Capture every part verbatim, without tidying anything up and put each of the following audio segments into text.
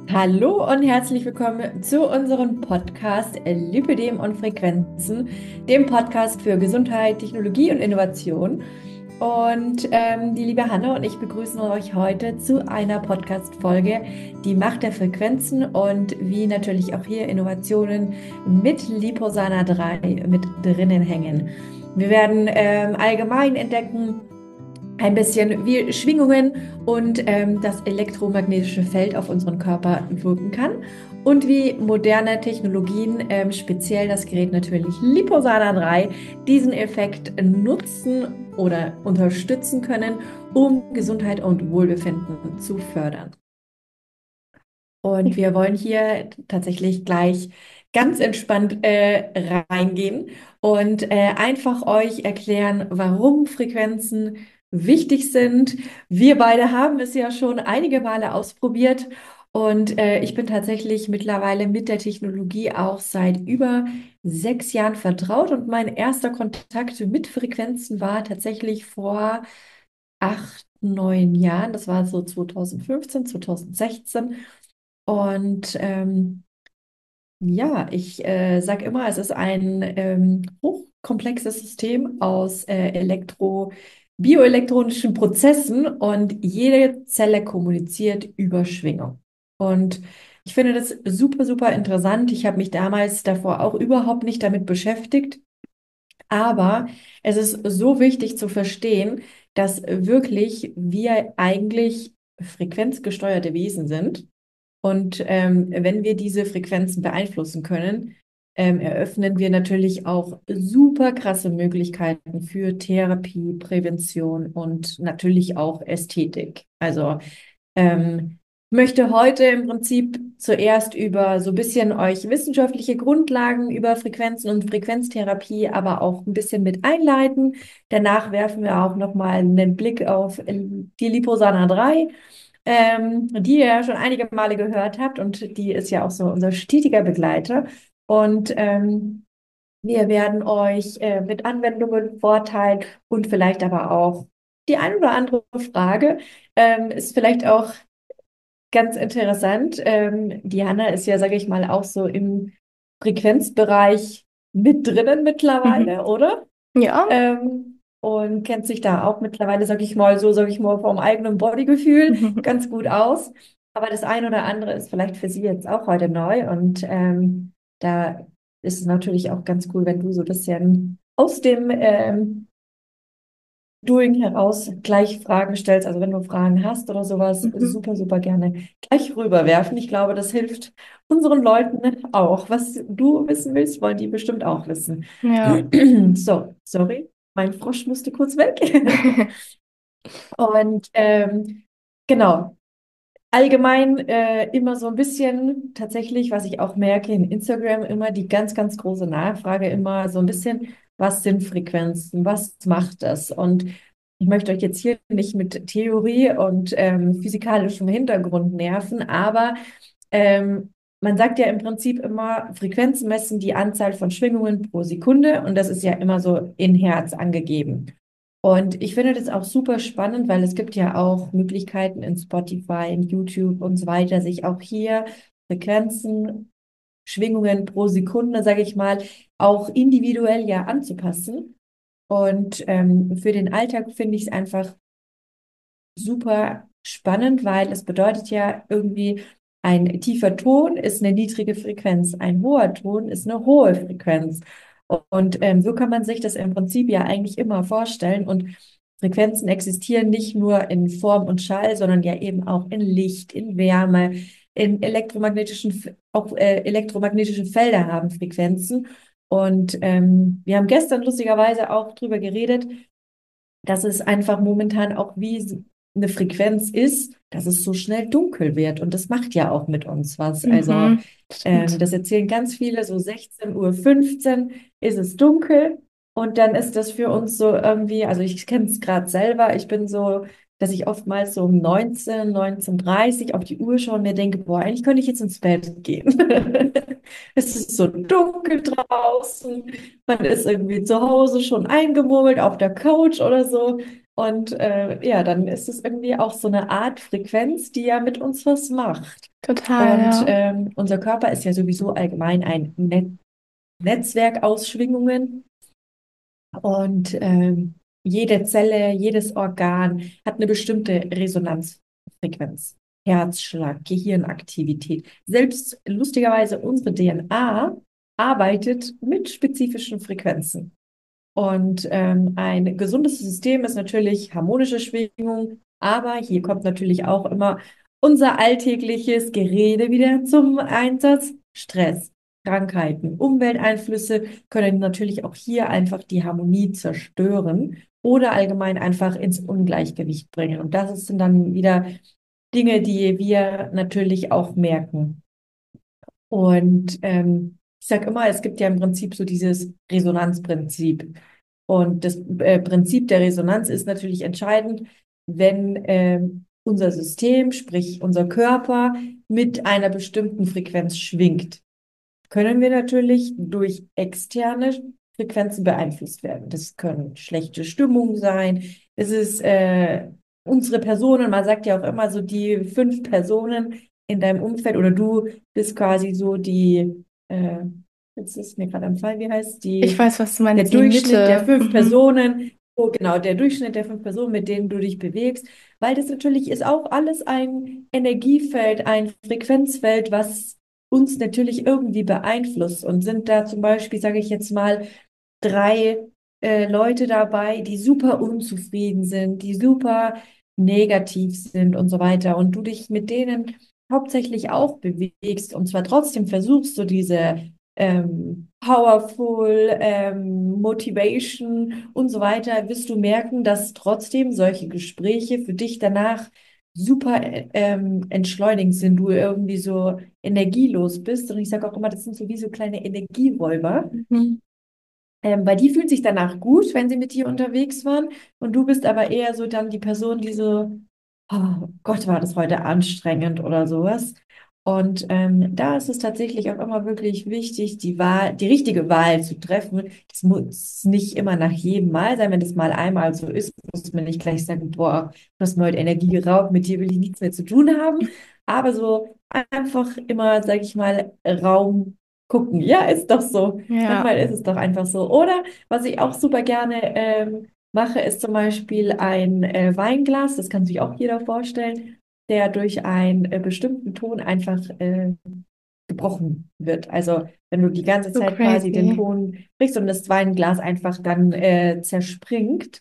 Hallo und herzlich willkommen zu unserem Podcast Lipödem und Frequenzen, dem Podcast für Gesundheit, Technologie und Innovation. Und ähm, die liebe Hanne und ich begrüßen euch heute zu einer Podcast-Folge, die Macht der Frequenzen und wie natürlich auch hier Innovationen mit Liposana drei mit drinnen hängen. Wir werden ähm, allgemein entdecken, ein bisschen wie Schwingungen und ähm, das elektromagnetische Feld auf unseren Körper wirken kann und wie moderne Technologien, ähm, speziell das Gerät natürlich Liposana drei, diesen Effekt nutzen oder unterstützen können, um Gesundheit und Wohlbefinden zu fördern. Und wir wollen hier tatsächlich gleich ganz entspannt äh, reingehen und äh, einfach euch erklären, warum Frequenzen wichtig sind. Wir beide haben es ja schon einige Male ausprobiert und äh, ich bin tatsächlich mittlerweile mit der Technologie auch seit über sechs Jahren vertraut und mein erster Kontakt mit Frequenzen war tatsächlich vor acht, neun Jahren. Das war so zwanzig fünfzehn, zwanzig sechzehn. Und ähm, ja, ich äh, sage immer, es ist ein ähm, hochkomplexes System aus äh, Elektro, bioelektronischen Prozessen und jede Zelle kommuniziert über Schwingung. Und ich finde das super, super interessant. Ich habe mich damals davor auch überhaupt nicht damit beschäftigt, aber es ist so wichtig zu verstehen, dass wirklich wir eigentlich frequenzgesteuerte Wesen sind. Und ähm, wenn wir diese Frequenzen beeinflussen können, ähm, eröffnen wir natürlich auch super krasse Möglichkeiten für Therapie, Prävention und natürlich auch Ästhetik. Also ähm, ich möchte heute im Prinzip zuerst über so ein bisschen euch wissenschaftliche Grundlagen über Frequenzen und Frequenztherapie, aber auch ein bisschen mit einleiten. Danach werfen wir auch nochmal einen Blick auf die Liposana drei, ähm, die ihr ja schon einige Male gehört habt und die ist ja auch so unser stetiger Begleiter. Und ähm, wir werden euch äh, mit Anwendungen vorteilen und vielleicht aber auch die ein oder andere Frage. Ähm, ist vielleicht auch ganz interessant. Ähm, die Hanna ist ja, sage ich mal, auch so im Frequenzbereich mit drinnen Mhm. mittlerweile, oder? Ja. Ähm, und kennt sich da auch mittlerweile, sage ich mal, so, sage ich mal, vom eigenen Bodygefühl ganz gut aus. Aber das eine oder andere ist vielleicht für sie jetzt auch heute neu. Und ähm, da ist es natürlich auch ganz cool, wenn du so ein bisschen aus dem ähm, Doing heraus gleich Fragen stellst. Also wenn du Fragen hast oder sowas, Mhm. super, super gerne gleich rüberwerfen. Ich glaube, das hilft unseren Leuten auch. Was du wissen willst, wollen die bestimmt auch wissen. Ja. So, sorry, mein Frosch musste kurz weg. Und ähm, genau, allgemein äh, immer so ein bisschen tatsächlich, was ich auch merke in Instagram, immer die ganz, ganz große Nachfrage, immer so ein bisschen, was sind Frequenzen, was macht das? Und ich möchte euch jetzt hier nicht mit Theorie und ähm, physikalischem Hintergrund nerven, aber ähm, man sagt ja im Prinzip immer, Frequenzen messen die Anzahl von Schwingungen pro Sekunde und das ist ja immer so in Hertz angegeben. Und ich finde das auch super spannend, weil es gibt ja auch Möglichkeiten in Spotify, in YouTube und so weiter, sich auch hier Frequenzen, Schwingungen pro Sekunde, sage ich mal, auch individuell ja anzupassen. Und ähm, für den Alltag finde ich es einfach super spannend, weil es bedeutet ja irgendwie, ein tiefer Ton ist eine niedrige Frequenz, ein hoher Ton ist eine hohe Frequenz. Und ähm, so kann man sich das im Prinzip ja eigentlich immer vorstellen. Und Frequenzen existieren nicht nur in Form und Schall, sondern ja eben auch in Licht, in Wärme, in elektromagnetischen, F- auch äh, elektromagnetische Felder haben Frequenzen. Und ähm, wir haben gestern lustigerweise auch drüber geredet, dass es einfach momentan auch wie eine Frequenz ist, dass es so schnell dunkel wird. Und das macht ja auch mit uns was. Also Mhm. ähm, Stimmt. das erzählen ganz viele, so sechzehn Uhr fünfzehn ist es dunkel. Und dann ist das für uns so irgendwie, also ich kenne es gerade selber, ich bin so, dass ich oftmals so um neunzehn, neunzehn Uhr dreißig auf die Uhr schaue und mir denke, boah, eigentlich könnte ich jetzt ins Bett gehen. Es ist so dunkel draußen, man ist irgendwie zu Hause schon eingemummelt auf der Couch oder so. Und äh, ja, dann ist es irgendwie auch so eine Art Frequenz, die ja mit uns was macht. Total, Und ja. ähm, unser Körper ist ja sowieso allgemein ein Net Netzwerk aus Schwingungen. Und ähm, jede Zelle, jedes Organ hat eine bestimmte Resonanzfrequenz. Herzschlag, Gehirnaktivität. Selbst lustigerweise unsere D N A arbeitet mit spezifischen Frequenzen. Und ähm, ein gesundes System ist natürlich harmonische Schwingung, aber hier kommt natürlich auch immer unser alltägliches Gerede wieder zum Einsatz. Stress, Krankheiten, Umwelteinflüsse können natürlich auch hier einfach die Harmonie zerstören oder allgemein einfach ins Ungleichgewicht bringen. Und das sind dann wieder Dinge, die wir natürlich auch merken. Und ähm, ich sage immer, es gibt ja im Prinzip so dieses Resonanzprinzip. Und das äh, Prinzip der Resonanz ist natürlich entscheidend, wenn ähm, unser System, sprich unser Körper, mit einer bestimmten Frequenz schwingt, können wir natürlich durch externe Frequenzen beeinflusst werden. Das können schlechte Stimmung sein. Es ist äh, unsere Personen, man sagt ja auch immer so die fünf Personen in deinem Umfeld oder du bist quasi so die, äh, jetzt ist mir gerade am Fall, wie heißt Ich die, weiß, was du der meinst, die Durchschnitt der Mitte. fünf Mhm. Personen, so genau, der Durchschnitt der fünf Personen, mit denen du dich bewegst, weil das natürlich ist auch alles ein Energiefeld, ein Frequenzfeld, was uns natürlich irgendwie beeinflusst und sind da zum Beispiel, sage ich jetzt mal, drei äh, Leute dabei, die super unzufrieden sind, die super negativ sind und so weiter und du dich mit denen hauptsächlich auch bewegst und zwar trotzdem versuchst, so diese ähm, Powerful, ähm, Motivation und so weiter, wirst du merken, dass trotzdem solche Gespräche für dich danach super äh, ähm, entschleunigend sind, du irgendwie so energielos bist. Und ich sage auch immer, das sind so wie so kleine Energieräuber. Mhm. Ähm, weil die fühlt sich danach gut, wenn sie mit dir unterwegs waren. Und du bist aber eher so dann die Person, die so, oh Gott, war das heute anstrengend oder sowas. Und ähm, da ist es tatsächlich auch immer wirklich wichtig, die Wahl, die richtige Wahl zu treffen. Das muss nicht immer nach jedem Mal sein. Wenn das mal einmal so ist, muss man nicht gleich sagen, boah, du hast mir heute Energie geraubt, mit dir will ich nichts mehr zu tun haben. Aber so einfach immer, sage ich mal, Raum gucken. Ja, ist doch so. Ja, Manchmal ist es doch einfach so. Oder was ich auch super gerne ähm, mache, ist zum Beispiel ein äh, Weinglas. Das kann sich auch jeder vorstellen, der durch einen äh, bestimmten Ton einfach äh, gebrochen wird. Also wenn du die ganze so Zeit quasi den crazy. Ton brichst und das Weinglas einfach dann äh, zerspringt.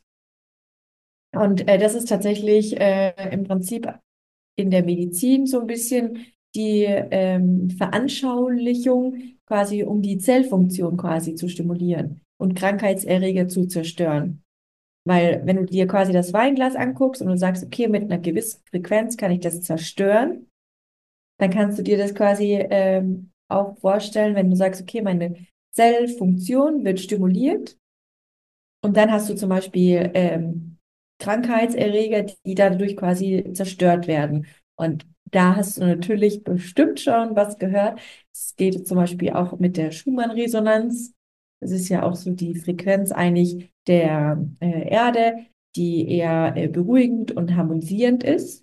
Und äh, das ist tatsächlich äh, im Prinzip in der Medizin so ein bisschen die ähm, Veranschaulichung, quasi um die Zellfunktion quasi zu stimulieren und Krankheitserreger zu zerstören. Weil wenn du dir quasi das Weinglas anguckst und du sagst, okay, mit einer gewissen Frequenz kann ich das zerstören, dann kannst du dir das quasi ähm, auch vorstellen, wenn du sagst, okay, meine Zellfunktion wird stimuliert und dann hast du zum Beispiel ähm, Krankheitserreger, die dadurch quasi zerstört werden. Und da hast du natürlich bestimmt schon was gehört. Es geht zum Beispiel auch mit der Schumann-Resonanz. Das ist ja auch so die Frequenz eigentlich der äh, Erde, die eher äh, beruhigend und harmonisierend ist.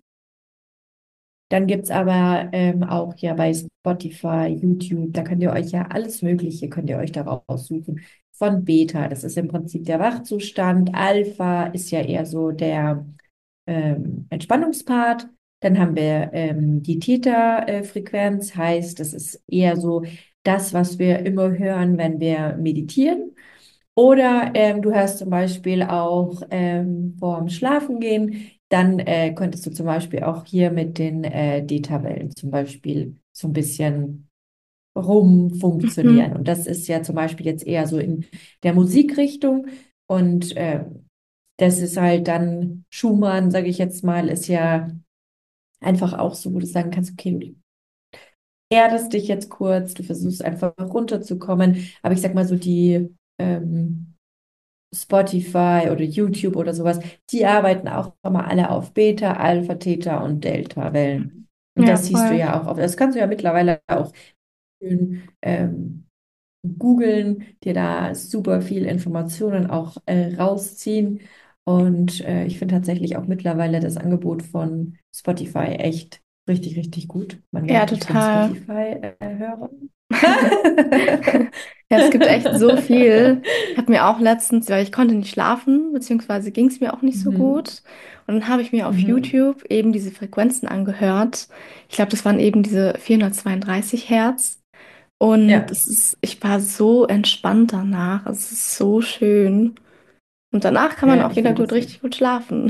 Dann gibt es aber ähm, auch ja bei Spotify, YouTube, da könnt ihr euch ja alles Mögliche, könnt ihr euch da raussuchen. Von Beta, das ist im Prinzip der Wachzustand. Alpha ist ja eher so der ähm, Entspannungspart. Dann haben wir ähm, die Theta-Frequenz, heißt, das ist eher so das, was wir immer hören, wenn wir meditieren. Oder ähm, du hörst zum Beispiel auch ähm, vorm Schlafengehen, dann äh, könntest du zum Beispiel auch hier mit den äh, Theta-Wellen zum Beispiel so ein bisschen rumfunktionieren. Mhm. Und das ist ja zum Beispiel jetzt eher so in der Musikrichtung. Und äh, das ist halt dann Schumann, sage ich jetzt mal, ist ja einfach auch so, wo du sagen kannst, okay, du erdest dich jetzt kurz, du versuchst einfach runterzukommen. Aber ich sag mal so die ähm, Spotify oder YouTube oder sowas, die arbeiten auch immer alle auf Beta, Alpha, Theta und Delta-Wellen. Und Ja, das siehst du voll. ja auch auf, das kannst du ja mittlerweile auch schön ähm, googeln, dir da super viel Informationen auch äh, rausziehen. Und äh, ich finde tatsächlich auch mittlerweile das Angebot von Spotify echt richtig, richtig gut. Man Ja, merkt, ich bin total. Spotify-Hörer. Ja, es gibt echt so viel. Ich habe mir auch letztens, weil ich konnte nicht schlafen, beziehungsweise ging es mir auch nicht so Mhm. gut. Und dann habe ich mir auf Mhm. YouTube eben diese Frequenzen angehört. Ich glaube, das waren eben diese vierhundertzweiunddreißig Hertz. Und Ja, es ist, ich war so entspannt danach. Es ist so schön. Und danach kann man ja, auch ich wieder finde gut, das richtig gut schlafen.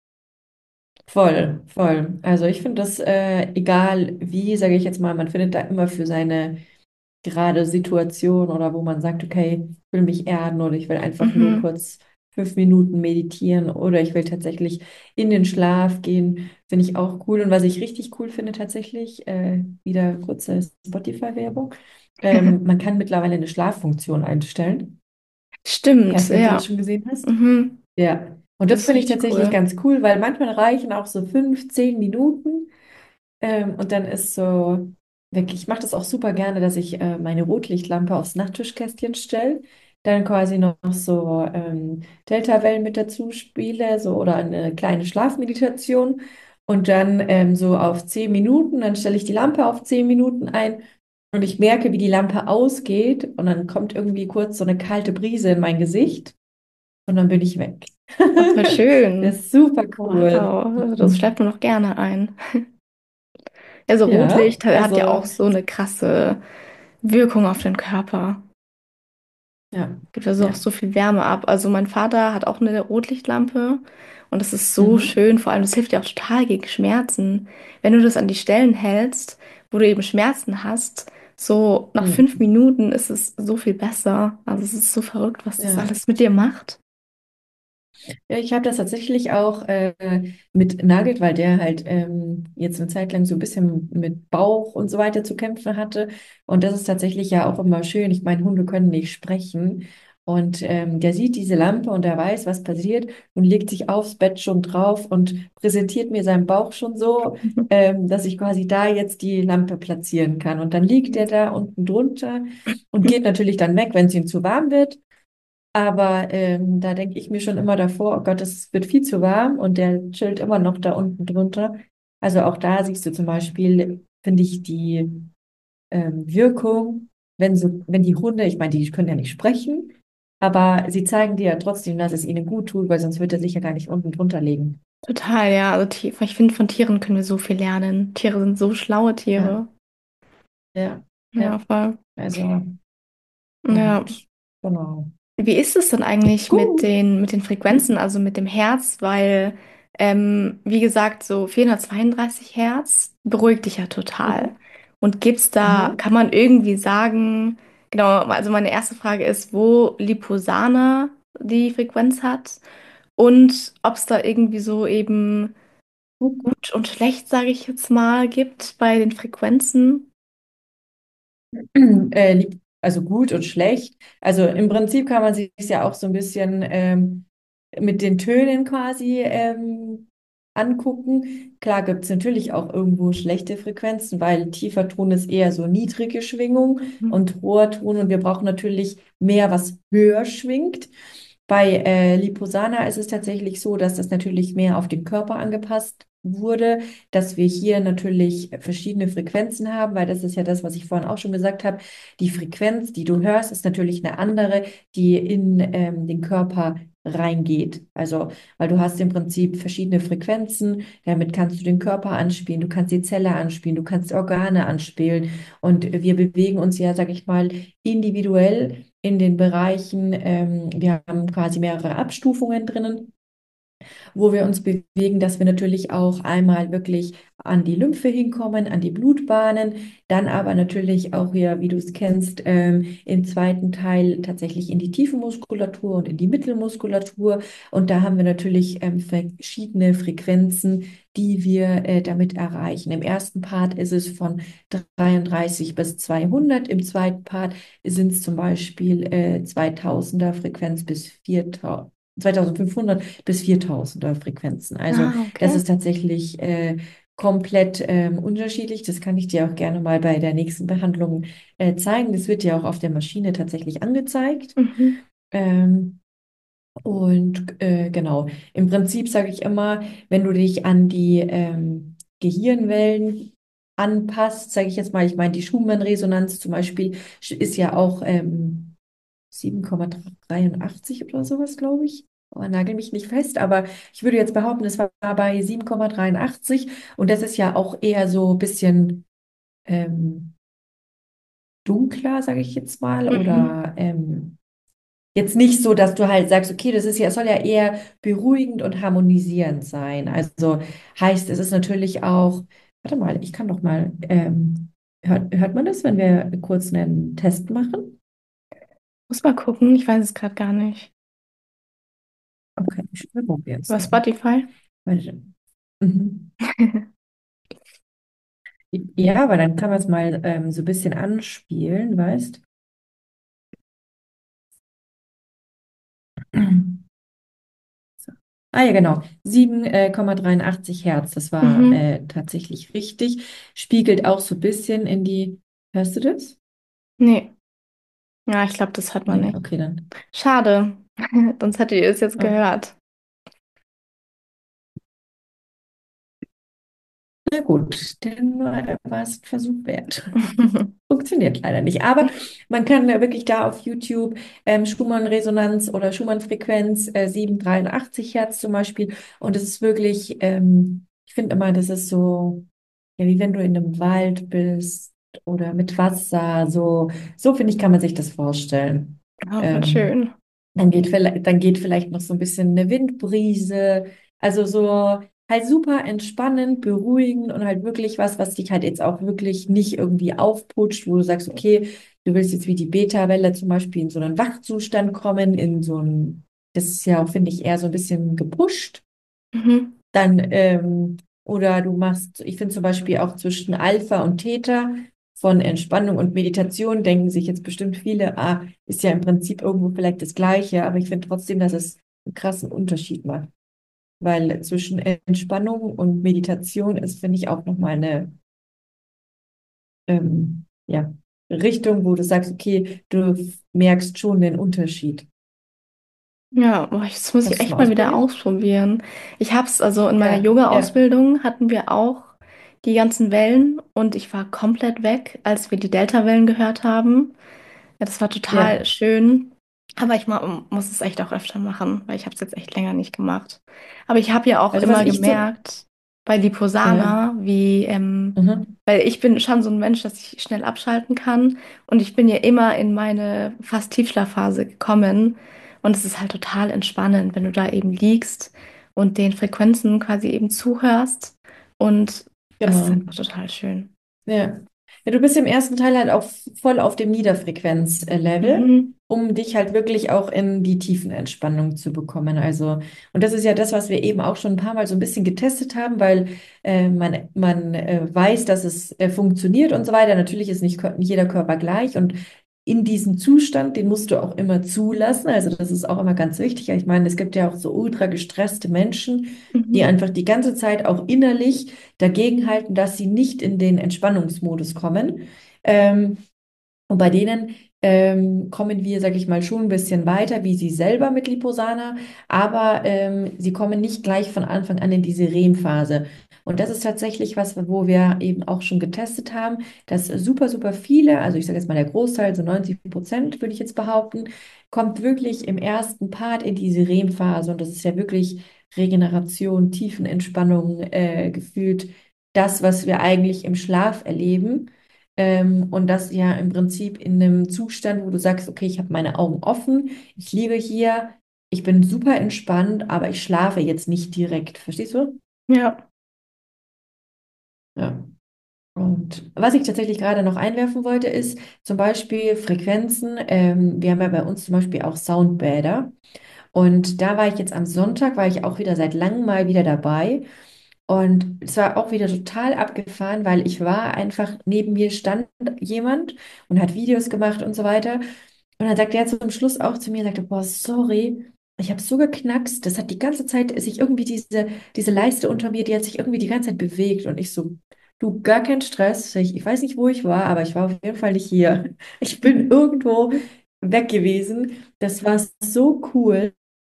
voll, voll. Also ich finde das, äh, egal wie, sage ich jetzt mal, man findet da immer für seine gerade Situation oder wo man sagt, okay, ich will mich erden oder ich will einfach nur Mhm. kurz fünf Minuten meditieren oder ich will tatsächlich in den Schlaf gehen, finde ich auch cool. Und was ich richtig cool finde tatsächlich, äh, wieder kurze Spotify-Werbung, ähm, man kann mittlerweile eine Schlaffunktion einstellen. Ich Stimmt, weiß nicht, ob du ja. das schon gesehen hast. Mhm. Ja. Und Das das ist finde ich richtig tatsächlich cool. ganz cool, weil manchmal reichen auch so fünf, zehn Minuten. Ähm, und dann ist so weg. Ich mache das auch super gerne, dass ich äh, meine Rotlichtlampe aufs Nachttischkästchen stelle, dann quasi noch so ähm, Deltawellen mit dazu spiele, so oder eine kleine Schlafmeditation und dann ähm, so auf zehn Minuten, dann stelle ich die Lampe auf zehn Minuten ein und ich merke, wie die Lampe ausgeht und dann kommt irgendwie kurz so eine kalte Brise in mein Gesicht und dann bin ich weg. Ach, voll Das schön. ist super Wow, cool. also das Mhm. schreibt man noch gerne ein. Also Ja, Rotlicht hat, hat ja also auch so eine krasse Wirkung auf den Körper. ja, Gibt also auch ja. so viel Wärme ab. Also mein Vater hat auch eine Rotlichtlampe und das ist so Mhm. schön. Vor allem, das hilft ja auch total gegen Schmerzen. Wenn du das an die Stellen hältst, wo du eben Schmerzen hast, so nach fünf Mhm. Minuten ist es so viel besser. Also es ist so verrückt, was das Ja. alles mit dir macht. Ja, ich habe das tatsächlich auch äh, mit Nugget, weil der halt ähm, jetzt eine Zeit lang so ein bisschen mit Bauch und so weiter zu kämpfen hatte. Und das ist tatsächlich ja auch immer schön. Ich meine, Hunde können nicht sprechen. Und ähm, der sieht diese Lampe und der weiß, was passiert und legt sich aufs Bett schon drauf und präsentiert mir seinen Bauch schon so, ähm, dass ich quasi da jetzt die Lampe platzieren kann. Und dann liegt der da unten drunter und geht natürlich dann weg, wenn es ihm zu warm wird. Aber ähm, da denke ich mir schon immer davor, oh Gott, es wird viel zu warm und der chillt immer noch da unten drunter. Also auch da siehst du zum Beispiel, finde ich, die ähm, Wirkung, wenn so, wenn die Hunde, ich meine, die können ja nicht sprechen, aber sie zeigen dir ja trotzdem, dass es ihnen gut tut, weil sonst wird er sich ja gar nicht unten drunter legen. Total, ja. Also Ti- ich finde, von Tieren können wir so viel lernen. Tiere sind so schlaue Ja, Tiere. ja, Ja, ja. voll. Also, Ja. und genau. Wie ist es denn eigentlich mit Gut. den, mit den Frequenzen, also mit dem Herz? Weil, ähm, wie gesagt, so vierhundertzweiunddreißig Hertz beruhigt dich ja total. Mhm. Und gibt's da, Mhm. kann man irgendwie sagen, genau, also meine erste Frage ist, wo Liposana die Frequenz hat und ob es da irgendwie so eben gut und schlecht, sage ich jetzt mal, gibt bei den Frequenzen. äh, lieb- also gut und schlecht. Also im Prinzip kann man sich ja auch so ein bisschen ähm, mit den Tönen quasi ähm, angucken. Klar gibt es natürlich auch irgendwo schlechte Frequenzen, weil tiefer Ton ist eher so niedrige Schwingung und hoher Ton und wir brauchen natürlich mehr, was höher schwingt. Bei äh, Liposana ist es tatsächlich so, dass das natürlich mehr auf den Körper angepasst wurde, dass wir hier natürlich verschiedene Frequenzen haben, weil das ist ja das, was ich vorhin auch schon gesagt habe. Die Frequenz, die du hörst, ist natürlich eine andere, die in ähm, den Körper reingeht. Also, weil du hast im Prinzip verschiedene Frequenzen, damit kannst du den Körper anspielen, du kannst die Zelle anspielen, du kannst Organe anspielen und wir bewegen uns ja, sag ich mal, individuell in den Bereichen. Ähm, wir haben quasi mehrere Abstufungen drinnen, wo wir uns bewegen, dass wir natürlich auch einmal wirklich an die Lymphe hinkommen, an die Blutbahnen, dann aber natürlich auch hier, wie du es kennst, ähm, im zweiten Teil tatsächlich in die Tiefenmuskulatur und in die Mittelmuskulatur. Und da haben wir natürlich ähm, verschiedene Frequenzen, die wir äh, damit erreichen. Im ersten Part ist es von dreiunddreißig bis zweihundert, im zweiten Part sind es zum Beispiel äh, zweitausender Frequenz bis viertausend. zweitausendfünfhundert bis viertausender Frequenzen. Also Ah, das okay. ist tatsächlich äh, komplett ähm, unterschiedlich. Das kann ich dir auch gerne mal bei der nächsten Behandlung äh, zeigen. Das wird dir auch auf der Maschine tatsächlich angezeigt. Mhm. Ähm, Und äh, genau, im Prinzip sage ich immer, wenn du dich an die ähm, Gehirnwellen anpasst, sage ich jetzt mal, ich meine, die Schumann-Resonanz zum Beispiel ist ja auch ähm, sieben Komma dreiundachtzig oder sowas, glaube ich. Oh, nagel mich nicht fest, aber ich würde jetzt behaupten, es war bei sieben Komma dreiundachtzig und das ist ja auch eher so ein bisschen ähm, dunkler, sage ich jetzt mal, Mhm. oder ähm, jetzt nicht so, dass du halt sagst, okay, das ist ja, es soll ja eher beruhigend und harmonisierend sein. Also heißt, es ist natürlich auch, warte mal, ich kann doch mal, ähm, hört, hört man das, wenn wir kurz einen Test machen? Muss mal gucken, ich weiß es gerade gar nicht. Okay, ich probiere es Über mal. Spotify? Warte. Mhm. Ja, aber dann kann man es mal ähm, so ein bisschen anspielen, weißt? So. Ah ja, genau. sieben Komma dreiundachtzig Hertz, das war Mhm. äh, tatsächlich richtig. Spiegelt auch so ein bisschen in die, hörst du das? Nee, ja, ich glaube, das hört man Nee, nicht. okay, dann. Schade, sonst hättet ihr es jetzt Okay. gehört. Na gut, dann war es ein Versuch wert. Funktioniert leider nicht. Aber man kann ja wirklich da auf YouTube ähm, Schumann-Resonanz oder Schumann-Frequenz äh, sieben Komma dreiundachtzig Hertz zum Beispiel. Und es ist wirklich, ähm, ich finde immer, das ist so, ja, wie wenn du in einem Wald bist oder mit Wasser. So, so finde ich, kann man sich das vorstellen. Oh, voll Ähm, schön. Dann geht vielleicht, dann geht vielleicht noch so ein bisschen eine Windbrise. Also so halt super entspannend, beruhigend und halt wirklich was, was dich halt jetzt auch wirklich nicht irgendwie aufputscht, wo du sagst, okay, du willst jetzt wie die Beta-Welle zum Beispiel in so einen Wachzustand kommen, in so einen, das ist ja auch, finde ich, eher so ein bisschen gepusht. Mhm. Dann, ähm, oder du machst, ich finde zum Beispiel auch zwischen Alpha und Theta von Entspannung und Meditation denken sich jetzt bestimmt viele, ah, ist ja im Prinzip irgendwo vielleicht das Gleiche, aber ich finde trotzdem, dass es einen krassen Unterschied macht. Weil zwischen Entspannung und Meditation ist, finde ich, auch nochmal eine ähm, ja, Richtung, wo du sagst, okay, du merkst schon den Unterschied. Ja, boah, das muss Hast ich du es echt mal mal wieder ausprobiert? ausprobieren. Ich habe es, also in meiner Ja, ja, Yoga-Ausbildung hatten wir auch die ganzen Wellen und ich war komplett weg, als wir die Delta-Wellen gehört haben. Ja, das war total ja. schön. Aber ich ma- muss es echt auch öfter machen, weil ich habe es jetzt echt länger nicht gemacht. Aber ich habe ja auch Also was immer ich so, gemerkt bei ja, Liposana, wie, ähm, mhm. weil ich bin schon so ein Mensch, dass ich schnell abschalten kann. Und ich bin ja immer in meine fast Tiefschlafphase gekommen. Und es ist halt total entspannend, wenn du da eben liegst und den Frequenzen quasi eben zuhörst. Und es ist Genau. einfach total schön. Ja. Ja, du bist im ersten Teil halt auch voll auf dem Niederfrequenz-Level, Mhm. um dich halt wirklich auch in die Tiefenentspannung zu bekommen. Also, und das ist ja das, was wir eben auch schon ein paar Mal so ein bisschen getestet haben, weil äh, man, man äh, weiß, dass es äh, funktioniert und so weiter. Natürlich ist nicht, kö- nicht jeder Körper gleich und in diesem Zustand, den musst du auch immer zulassen. Also, das ist auch immer ganz wichtig. Ich meine, es gibt ja auch so ultra gestresste Menschen, die Mhm. einfach die ganze Zeit auch innerlich dagegenhalten, dass sie nicht in den Entspannungsmodus kommen. Ähm, und bei denen ähm, kommen wir, sage ich mal, schon ein bisschen weiter, wie sie selber mit Liposana, aber ähm, sie kommen nicht gleich von Anfang an in diese R E M-Phase. Und das ist tatsächlich was, wo wir eben auch schon getestet haben, dass super, super viele, also ich sage jetzt mal der Großteil, so neunzig Prozent würde ich jetzt behaupten, kommt wirklich im ersten Part in diese R E M-Phase. Und das ist ja wirklich Regeneration, Tiefenentspannung, äh, gefühlt das, was wir eigentlich im Schlaf erleben. Ähm, und das ja im Prinzip in einem Zustand, wo du sagst, okay, ich habe meine Augen offen, ich liege hier, ich bin super entspannt, aber ich schlafe jetzt nicht direkt. Verstehst du? Ja. Ja. Und was ich tatsächlich gerade noch einwerfen wollte, ist zum Beispiel Frequenzen. Ähm, wir haben ja bei uns zum Beispiel auch Soundbäder. Und da war ich jetzt am Sonntag, war ich auch wieder seit langem mal wieder dabei. Und es war auch wieder total abgefahren, weil ich war einfach, neben mir stand jemand und hat Videos gemacht und so weiter. Und dann sagt er zum Schluss auch zu mir, sagte, boah, sorry, ich habe so geknackst, das hat die ganze Zeit sich irgendwie diese, diese Leiste unter mir, die hat sich irgendwie die ganze Zeit bewegt. Und ich so, du, gar kein Stress. Ich, ich weiß nicht, wo ich war, aber ich war auf jeden Fall nicht hier. Ich bin irgendwo weg gewesen. Das war so cool.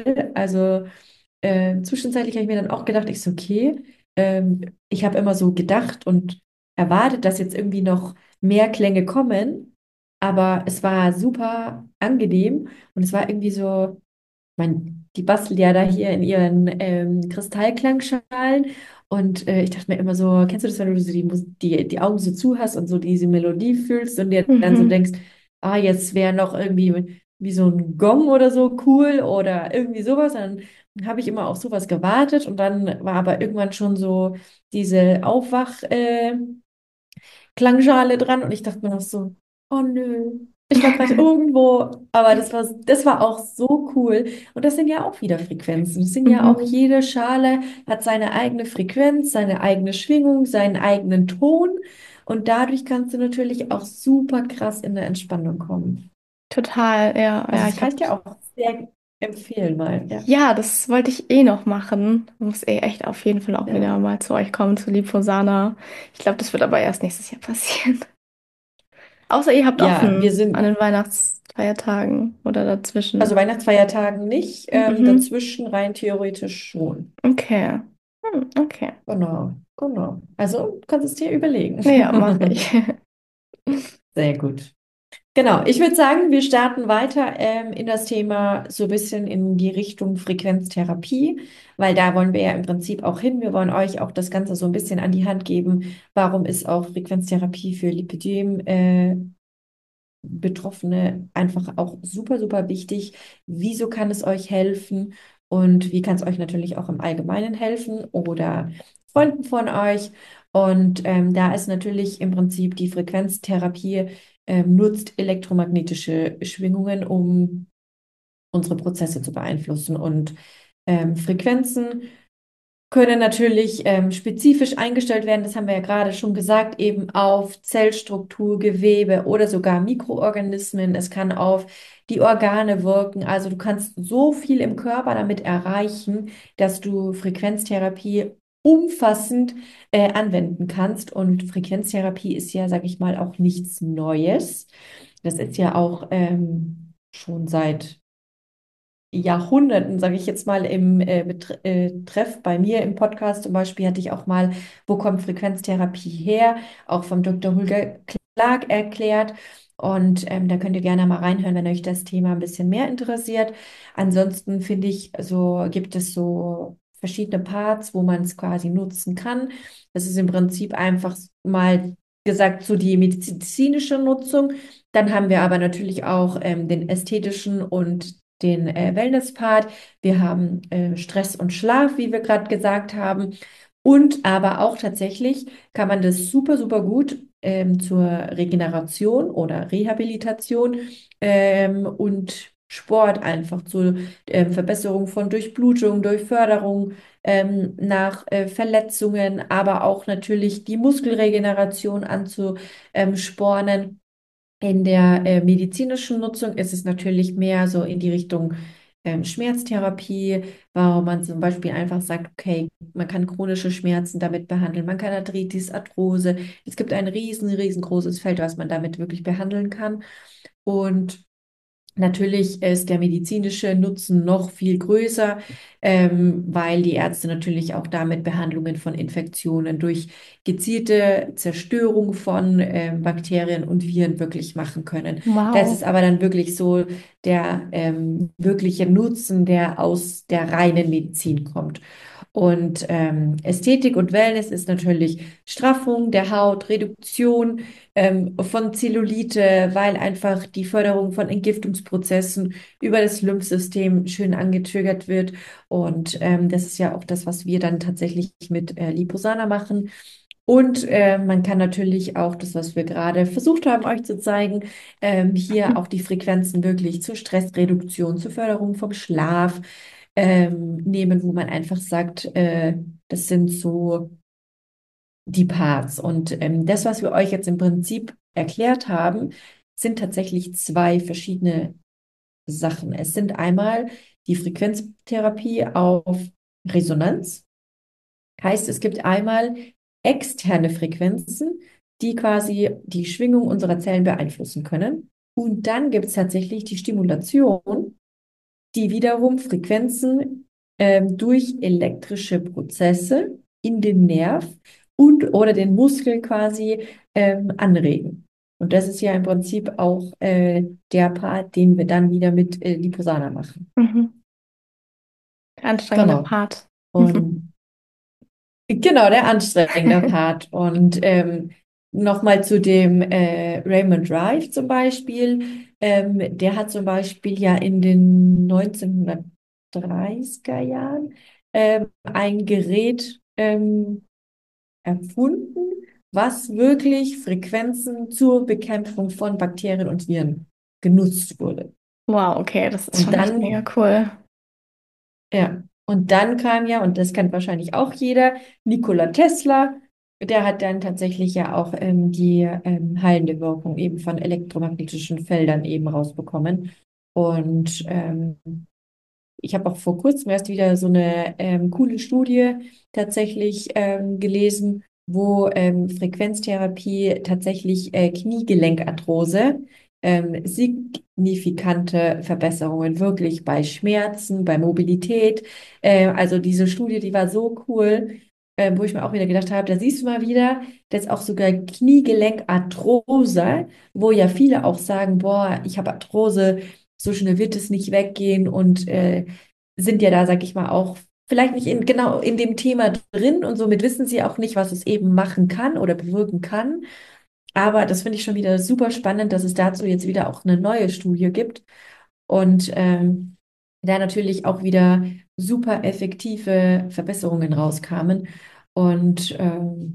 Also äh, zwischenzeitlich habe ich mir dann auch gedacht, ich so, okay, ähm, ich habe immer so gedacht und erwartet, dass jetzt irgendwie noch mehr Klänge kommen, aber es war super angenehm und es war irgendwie so, mein, die bastelt ja da hier in ihren ähm, Kristallklangschalen und äh, ich dachte mir immer so, kennst du das, wenn du so die, Mus- die, die Augen so zu hast und so diese Melodie fühlst und dir dann so Mhm. denkst, ah, jetzt wäre noch irgendwie wie so ein Gong oder so cool oder irgendwie sowas. Dann habe ich immer auf sowas gewartet und dann war aber irgendwann schon so diese Aufwach, äh, Klangschale dran und ich dachte mir noch so, oh nö, ich war gerade irgendwo, aber das war, das war auch so cool. Und das sind ja auch wieder Frequenzen. Das sind ja auch, Mhm. jede Schale hat seine eigene Frequenz, seine eigene Schwingung, seinen eigenen Ton. Und dadurch kannst du natürlich auch super krass in der Entspannung kommen. Total, ja, Also ja, das ich kann habe, ich dir auch sehr empfehlen mal. Ja. ja, das wollte ich eh noch machen. Muss eh echt auf jeden Fall auch Ja. wieder mal zu euch kommen, zu Liposana. Ich glaube, das wird aber erst nächstes Jahr passieren. Außer ihr habt Ja, wir offen an sind, den Weihnachtsfeiertagen oder also dazwischen. Weihnachtsfeiertagen nicht, ähm, Mhm. dazwischen rein theoretisch schon. Okay. Hm, okay. Genau, genau. Also du kannst es dir überlegen. Ja, mache ich. Sehr gut. Genau, ich würde sagen, wir starten weiter ähm, in das Thema so ein bisschen in die Richtung Frequenztherapie, weil da wollen wir ja im Prinzip auch hin. Wir wollen euch auch das Ganze so ein bisschen an die Hand geben. Warum ist auch Frequenztherapie für Lipidem äh, Betroffene einfach auch super, super wichtig. Wieso kann es euch helfen und wie kann es euch natürlich auch im Allgemeinen helfen oder Freunden von euch? Und ähm, da ist natürlich im Prinzip die Frequenztherapie ähm, nutzt elektromagnetische Schwingungen, um unsere Prozesse zu beeinflussen und ähm, Frequenzen können natürlich ähm, spezifisch eingestellt werden, das haben wir ja gerade schon gesagt, eben auf Zellstruktur, Gewebe oder sogar Mikroorganismen. Es kann auf die Organe wirken. Also du kannst so viel im Körper damit erreichen, dass du Frequenztherapie umfassend äh, anwenden kannst. Und Frequenztherapie ist ja, sage ich mal, auch nichts Neues. Das ist ja auch ähm, schon seit Jahrhunderten, sage ich jetzt mal, im äh, Betr äh, Treff bei mir im Podcast zum Beispiel hatte ich auch mal, wo kommt Frequenztherapie her, auch vom Doktor Holger Clark erklärt. Und ähm, da könnt ihr gerne mal reinhören, wenn euch das Thema ein bisschen mehr interessiert. Ansonsten finde ich, so gibt es so verschiedene Parts, wo man es quasi nutzen kann. Das ist im Prinzip einfach mal gesagt, so die medizinische Nutzung. Dann haben wir aber natürlich auch ähm, den ästhetischen und den äh, Wellness-Part. Wir haben äh, Stress und Schlaf, wie wir gerade gesagt haben. Und aber auch tatsächlich kann man das super, super gut ähm, zur Regeneration oder Rehabilitation ähm, und Sport einfach zur ähm, Verbesserung von Durchblutung, durch Förderung ähm, nach äh, Verletzungen, aber auch natürlich die Muskelregeneration anzuspornen. In der äh, medizinischen Nutzung ist es natürlich mehr so in die Richtung ähm, Schmerztherapie, wo man zum Beispiel einfach sagt, okay, man kann chronische Schmerzen damit behandeln, man kann Arthritis, Arthrose. Es gibt ein riesen, riesengroßes Feld, was man damit wirklich behandeln kann. Und natürlich ist der medizinische Nutzen noch viel größer, ähm, weil die Ärzte natürlich auch damit Behandlungen von Infektionen durch gezielte Zerstörung von ähm, Bakterien und Viren wirklich machen können. Das ist Wow. aber dann wirklich so der ähm, wirkliche Nutzen, der aus der reinen Medizin kommt. Und ähm, Ästhetik und Wellness ist natürlich Straffung der Haut, Reduktion ähm, von Zellulite, weil einfach die Förderung von Entgiftungsprozessen über das Lymphsystem schön angetriggert wird. Und ähm, das ist ja auch das, was wir dann tatsächlich mit äh, Liposana machen. Und äh, man kann natürlich auch das, was wir gerade versucht haben, euch zu zeigen, ähm, hier auch die Frequenzen wirklich zur Stressreduktion, zur Förderung vom Schlaf ähm, nehmen, wo man einfach sagt, äh, das sind so die Parts. Und ähm, das, was wir euch jetzt im Prinzip erklärt haben, sind tatsächlich zwei verschiedene Sachen. Es sind einmal die Frequenztherapie auf Resonanz. Heißt, es gibt einmal externe Frequenzen, die quasi die Schwingung unserer Zellen beeinflussen können. Und dann gibt es tatsächlich die Stimulation die wiederum Frequenzen ähm, durch elektrische Prozesse in den Nerv und oder den Muskel quasi ähm, anregen. Und das ist ja im Prinzip auch äh, der Part, den wir dann wieder mit äh, Liposana machen. Mhm. Anstrengender Genau. Part. Und genau, der anstrengende Part. Und ähm, nochmal zu dem äh, Raymond Rife zum Beispiel. Ähm, der hat zum Beispiel ja in den neunzehnhundertdreißiger Jahren ähm, ein Gerät ähm, erfunden, was wirklich Frequenzen zur Bekämpfung von Bakterien und Viren genutzt wurde. Wow, okay, das ist Und schon echt mega dann cool. Ja, und dann kam ja, und das kennt wahrscheinlich auch jeder, Nikola Tesla. Der hat dann tatsächlich ja auch ähm, die ähm, heilende Wirkung eben von elektromagnetischen Feldern eben rausbekommen. Und ähm, ich habe auch vor kurzem erst wieder so eine ähm, coole Studie tatsächlich ähm, gelesen, wo ähm, Frequenztherapie tatsächlich äh, Knigelenkarthrose ähm, signifikante Verbesserungen wirklich bei Schmerzen, bei Mobilität. Äh, also diese Studie, die war so cool, äh, wo ich mir auch wieder gedacht habe, da siehst du mal wieder, dass auch sogar Kniegelenkarthrose, wo ja viele auch sagen, boah, ich habe Arthrose, so schnell wird es nicht weggehen und äh, sind ja da, sag ich mal, auch vielleicht nicht in, genau in dem Thema drin und somit wissen sie auch nicht, was es eben machen kann oder bewirken kann. Aber das finde ich schon wieder super spannend, dass es dazu jetzt wieder auch eine neue Studie gibt und ähm, da natürlich auch wieder super effektive Verbesserungen rauskamen. Und ähm,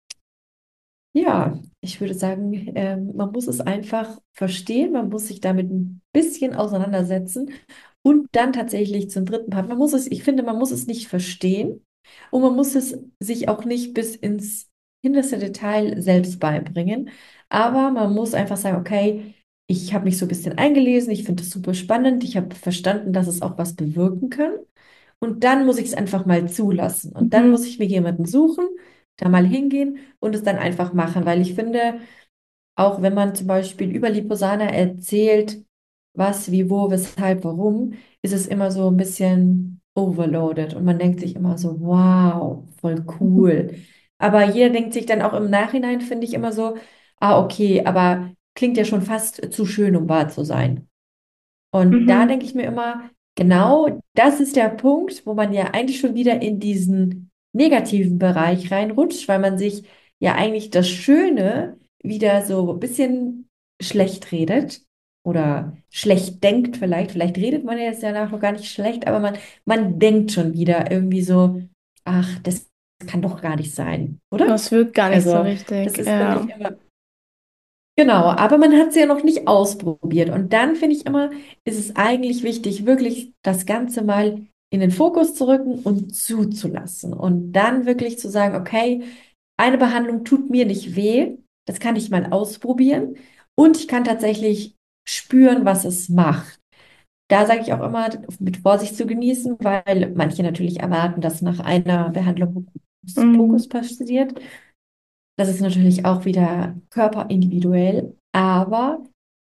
ja, ich würde sagen, ähm, man muss es einfach verstehen, man muss sich damit ein bisschen auseinandersetzen und dann tatsächlich zum dritten Part. Man muss es, ich finde, man muss es nicht verstehen und man muss es sich auch nicht bis ins hinterste Detail selbst beibringen, aber man muss einfach sagen, okay, ich habe mich so ein bisschen eingelesen, ich finde es super spannend, ich habe verstanden, dass es auch was bewirken kann. Und dann muss ich es einfach mal zulassen. Und dann Mhm. muss ich mir jemanden suchen, da mal hingehen und es dann einfach machen. Weil ich finde, auch wenn man zum Beispiel über Liposana erzählt, was, wie, wo, weshalb, warum, ist es immer so ein bisschen overloaded. Und man denkt sich immer so, wow, voll cool. Aber jeder denkt sich dann auch im Nachhinein, finde ich immer so, ah, okay, aber klingt ja schon fast zu schön, um wahr zu sein. Und da Mhm. denke ich mir immer, genau das ist der Punkt, wo man ja eigentlich schon wieder in diesen negativen Bereich reinrutscht, weil man sich ja eigentlich das Schöne wieder so ein bisschen schlecht redet oder schlecht denkt vielleicht. Vielleicht redet man ja jetzt danach noch gar nicht schlecht, aber man, man denkt schon wieder irgendwie so, ach, das kann doch gar nicht sein, oder? Das wirkt gar nicht so Also das richtig. ist, finde ich, Ja. immer. Genau, aber man hat es ja noch nicht ausprobiert. Und dann finde ich immer, ist es eigentlich wichtig, wirklich das Ganze mal in den Fokus zu rücken und zuzulassen. Und dann wirklich zu sagen, okay, eine Behandlung tut mir nicht weh, das kann ich mal ausprobieren. Und ich kann tatsächlich spüren, was es macht. Da sage ich auch immer, mit Vorsicht zu genießen, weil manche natürlich erwarten, dass nach einer Behandlung Mhm. Hokuspokus passiert. Das ist natürlich auch wieder körperindividuell, aber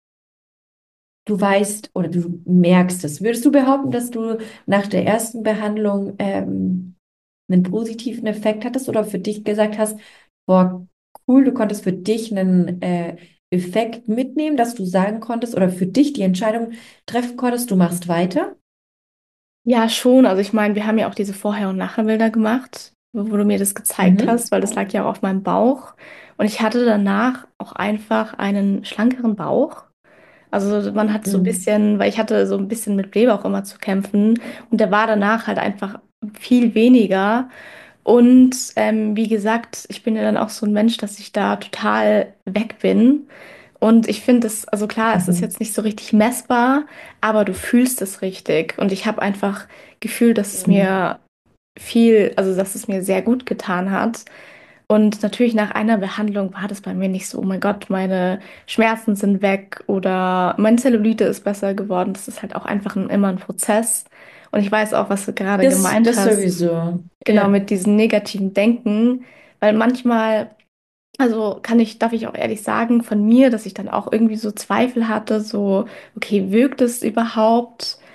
du weißt oder du merkst es. Würdest du behaupten, dass du nach der ersten Behandlung ähm, einen positiven Effekt hattest oder für dich gesagt hast, boah, cool, du konntest für dich einen äh, Effekt mitnehmen, dass du sagen konntest oder für dich die Entscheidung treffen konntest, du machst weiter? Ja, schon. Also ich meine, wir haben ja auch diese Vorher- und Nachher-Bilder gemacht, wo wo du mir das gezeigt Mhm. hast, weil das lag ja auch auf meinem Bauch. Und ich hatte danach auch einfach einen schlankeren Bauch. Also man hat so ein Mhm. bisschen, weil ich hatte so ein bisschen mit Blähbauch immer zu kämpfen und der war danach halt einfach viel weniger. Und ähm, wie gesagt, ich bin ja dann auch so ein Mensch, dass ich da total weg bin. Und ich finde es, also klar, es ist Mhm. jetzt nicht so richtig messbar, aber du fühlst es richtig. Und ich habe einfach gefühlt, dass es Mhm. mir viel, also dass es mir sehr gut getan hat. Und natürlich nach einer Behandlung war das bei mir nicht so, oh mein Gott, meine Schmerzen sind weg oder meine Zellulite ist besser geworden. Das ist halt auch einfach ein, immer ein Prozess. Und ich weiß auch, was du gerade Das, gemeint das hast, sowieso. genau Ja. mit diesem negativen Denken, weil manchmal, also kann ich, darf ich auch ehrlich sagen von mir, dass ich dann auch irgendwie so Zweifel hatte, so, okay, wirkt es überhaupt?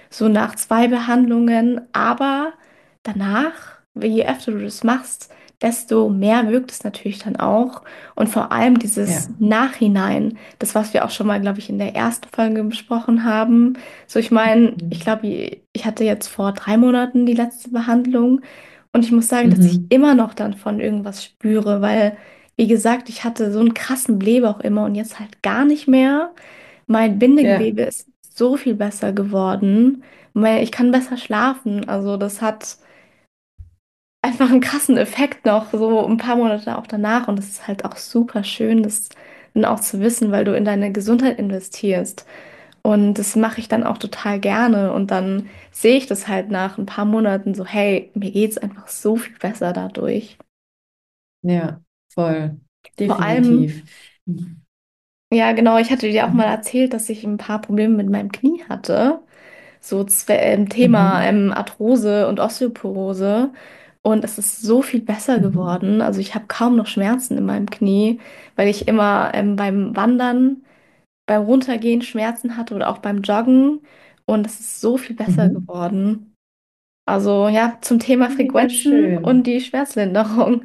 so nach zwei Behandlungen, aber danach, je öfter du das machst, desto mehr wirkt es natürlich dann auch. Und vor allem dieses Ja. Nachhinein, das, was wir auch schon mal, glaube ich, in der ersten Folge besprochen haben. So, ich meine, ich glaube, ich hatte jetzt vor drei Monaten die letzte Behandlung und ich muss sagen, dass ich Mhm. immer noch dann von irgendwas spüre, weil, wie gesagt, ich hatte so einen krassen Blähbauch immer und jetzt halt gar nicht mehr. Mein Ja. Bindegewebe ist so viel besser geworden. Mein- Ich kann besser schlafen. Also das hat einfach einen krassen Effekt noch, so ein paar Monate auch danach. Und das ist halt auch super schön, das dann auch zu wissen, weil du in deine Gesundheit investierst. Und das mache ich dann auch total gerne. Und dann sehe ich das halt nach ein paar Monaten so, hey, mir geht's einfach so viel besser dadurch. Ja, voll. Vor allem, Definitiv. Mhm. ja genau, ich hatte dir auch mal erzählt, dass ich ein paar Probleme mit meinem Knie hatte. So Zwe ähm, Thema Mhm. ähm, Arthrose und Osteoporose. Und es ist so viel besser Mhm. geworden. Also ich habe kaum noch Schmerzen in meinem Knie, weil ich immer ähm, beim Wandern, beim Runtergehen Schmerzen hatte oder auch beim Joggen. Und es ist so viel besser Mhm. geworden. Also ja, zum Thema Mega Frequenzen und schön. die Schmerzlinderung.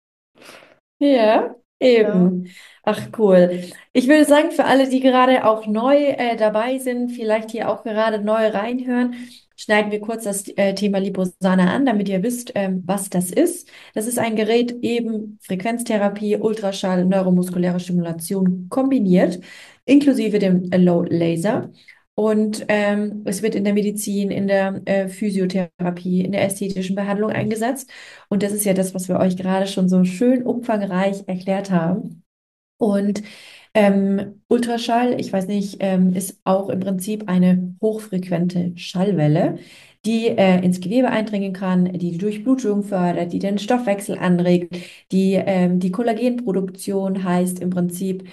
Ja, Ja. eben. Ach, cool. Ich würde sagen, für alle, die gerade auch neu äh, dabei sind, vielleicht hier auch gerade neu reinhören, schneiden wir kurz das äh, Thema Liposana an, damit ihr wisst, ähm, was das ist. Das ist ein Gerät, eben Frequenztherapie, Ultraschall, neuromuskuläre Stimulation kombiniert, inklusive dem äh, Low Laser. Und ähm, es wird in der Medizin, in der äh, Physiotherapie, in der ästhetischen Behandlung eingesetzt. Und das ist ja das, was wir euch gerade schon so schön umfangreich erklärt haben. Und ähm, Ultraschall, ich weiß nicht, ähm, ist auch im Prinzip eine hochfrequente Schallwelle, die äh, ins Gewebe eindringen kann, die die Durchblutung fördert, die den Stoffwechsel anregt, die ähm, die Kollagenproduktion heißt im Prinzip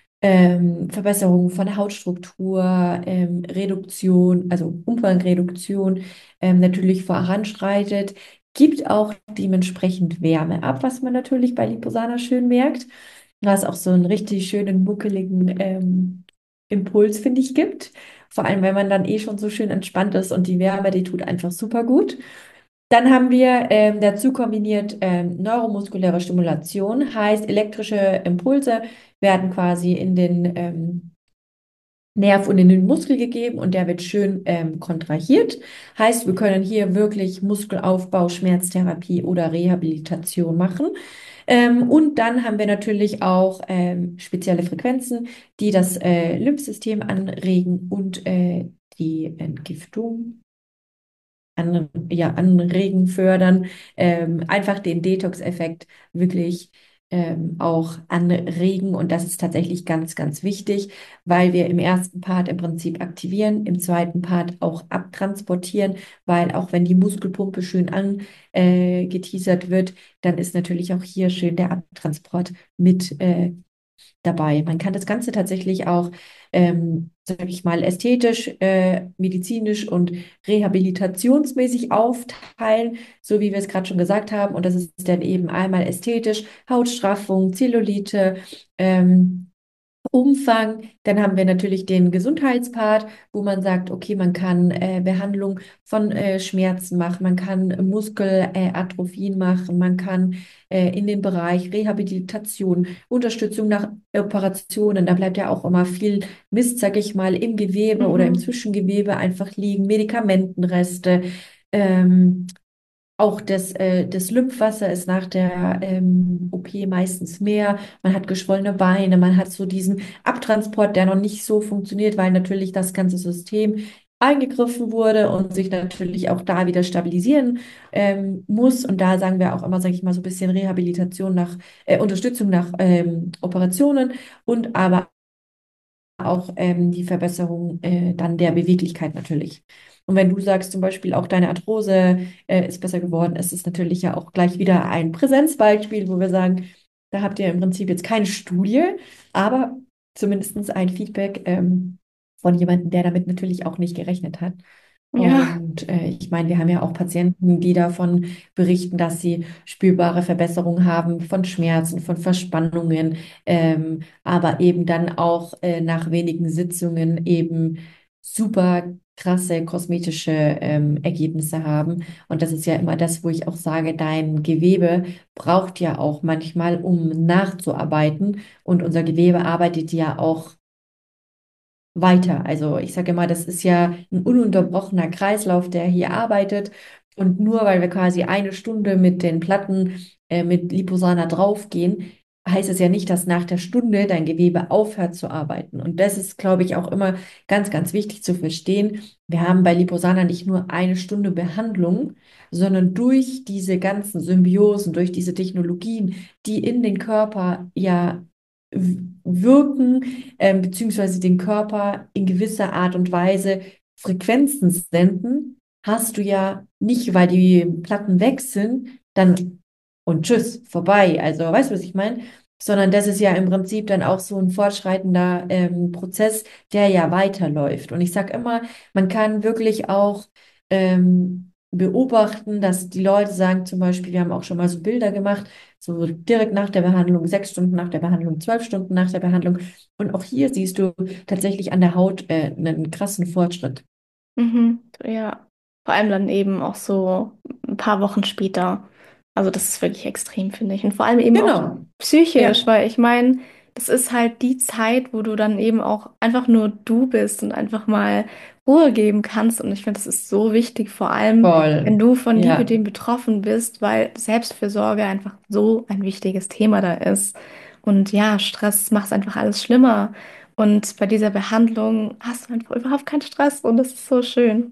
ähm, Verbesserung von der Hautstruktur, ähm, Reduktion, also Umfangreduktion, ähm, natürlich voranschreitet, gibt auch dementsprechend Wärme ab, was man natürlich bei Liposana schön merkt, was auch so einen richtig schönen, muckeligen ähm, Impuls, finde ich, gibt. Vor allem, wenn man dann eh schon so schön entspannt ist und die Wärme, die tut einfach super gut. Dann haben wir ähm, dazu kombiniert ähm, neuromuskuläre Stimulation, heißt elektrische Impulse werden quasi in den ähm, Nerv und in den Muskel gegeben und der wird schön ähm, kontrahiert. Heißt, wir können hier wirklich Muskelaufbau, Schmerztherapie oder Rehabilitation machen. Ähm, und dann haben wir natürlich auch ähm, spezielle Frequenzen, die das äh, Lymphsystem anregen und äh, die Entgiftung an, ja, anregen, fördern, ähm, einfach den Detox-Effekt wirklich ähm, auch anregen. Und das ist tatsächlich ganz, ganz wichtig, weil wir im ersten Part im Prinzip aktivieren, im zweiten Part auch abtransportieren, weil auch wenn die Muskelpumpe schön angeteasert wird, dann ist natürlich auch hier schön der Abtransport mit äh, dabei. Man kann das Ganze tatsächlich auch, ähm, sage ich mal, ästhetisch, äh, medizinisch und rehabilitationsmäßig aufteilen, so wie wir es gerade schon gesagt haben. Und das ist dann eben einmal ästhetisch, Hautstraffung, Zellulite, ähm, Umfang. Dann haben wir natürlich den Gesundheitspart, wo man sagt, okay, man kann äh, Behandlung von äh, Schmerzen machen, man kann Muskelatrophien äh, Atrophien machen, man kann äh, in den Bereich Rehabilitation, Unterstützung nach Operationen, da bleibt ja auch immer viel Mist, sag ich mal, im Gewebe oder im Mhm. Zwischengewebe einfach liegen, Medikamentenreste. Ähm, auch das, äh, das Lymphwasser ist nach der ähm, O P meistens mehr. Man hat geschwollene Beine, man hat so diesen Abtransport, der noch nicht so funktioniert, weil natürlich das ganze System eingegriffen wurde und sich natürlich auch da wieder stabilisieren ähm, muss. Und da sagen wir auch immer, sage ich mal, so ein bisschen Rehabilitation nach, äh, Unterstützung nach ähm, Operationen und aber auch ähm, die Verbesserung äh, dann der Beweglichkeit natürlich. Und wenn du sagst, zum Beispiel auch deine Arthrose äh, ist besser geworden, ist es natürlich ja auch gleich wieder ein Präsenzbeispiel, wo wir sagen, da habt ihr im Prinzip jetzt keine Studie, aber zumindest ein Feedback ähm, von jemandem, der damit natürlich auch nicht gerechnet hat. Ja. Und äh, ich meine, wir haben ja auch Patienten, die davon berichten, dass sie spürbare Verbesserungen haben von Schmerzen, von Verspannungen, ähm, aber eben dann auch äh, nach wenigen Sitzungen eben super krasse kosmetische ähm, Ergebnisse haben. Und das ist ja immer das, wo ich auch sage, dein Gewebe braucht ja auch manchmal, um nachzuarbeiten. Und unser Gewebe arbeitet ja auch weiter. Also ich sage immer, das ist ja ein ununterbrochener Kreislauf, der hier arbeitet. Und nur weil wir quasi eine Stunde mit den Platten äh, mit Liposana draufgehen, heißt es ja nicht, dass nach der Stunde dein Gewebe aufhört zu arbeiten. Und das ist, glaube ich, auch immer ganz, ganz wichtig zu verstehen. Wir haben bei Liposana nicht nur eine Stunde Behandlung, sondern durch diese ganzen Symbiosen, durch diese Technologien, die in den Körper ja w- wirken, ähm, beziehungsweise den Körper in gewisser Art und Weise Frequenzen senden, hast du ja nicht, weil die Platten weg sind, dann und tschüss, vorbei. Also, weißt du, was ich meine? Sondern das ist ja im Prinzip dann auch so ein fortschreitender ähm, Prozess, der ja weiterläuft. Und ich sage immer, man kann wirklich auch ähm, beobachten, dass die Leute sagen, zum Beispiel, wir haben auch schon mal so Bilder gemacht, so direkt nach der Behandlung, sechs Stunden nach der Behandlung, zwölf Stunden nach der Behandlung. Und auch hier siehst du tatsächlich an der Haut äh, einen krassen Fortschritt. Mhm, ja. Vor allem dann eben auch so ein paar Wochen später. Also das ist wirklich extrem, finde ich. Und vor allem eben auch Genau. psychisch, Ja. weil ich meine, das ist halt die Zeit, wo du dann eben auch einfach nur du bist und einfach mal Ruhe geben kannst. Und ich finde, das ist so wichtig, vor allem, wenn Voll. du von Ja. Lipödem betroffen bist, weil Selbstfürsorge einfach so ein wichtiges Thema da ist. Und ja, Stress macht einfach alles schlimmer. Und bei dieser Behandlung hast du einfach überhaupt keinen Stress und das ist so schön.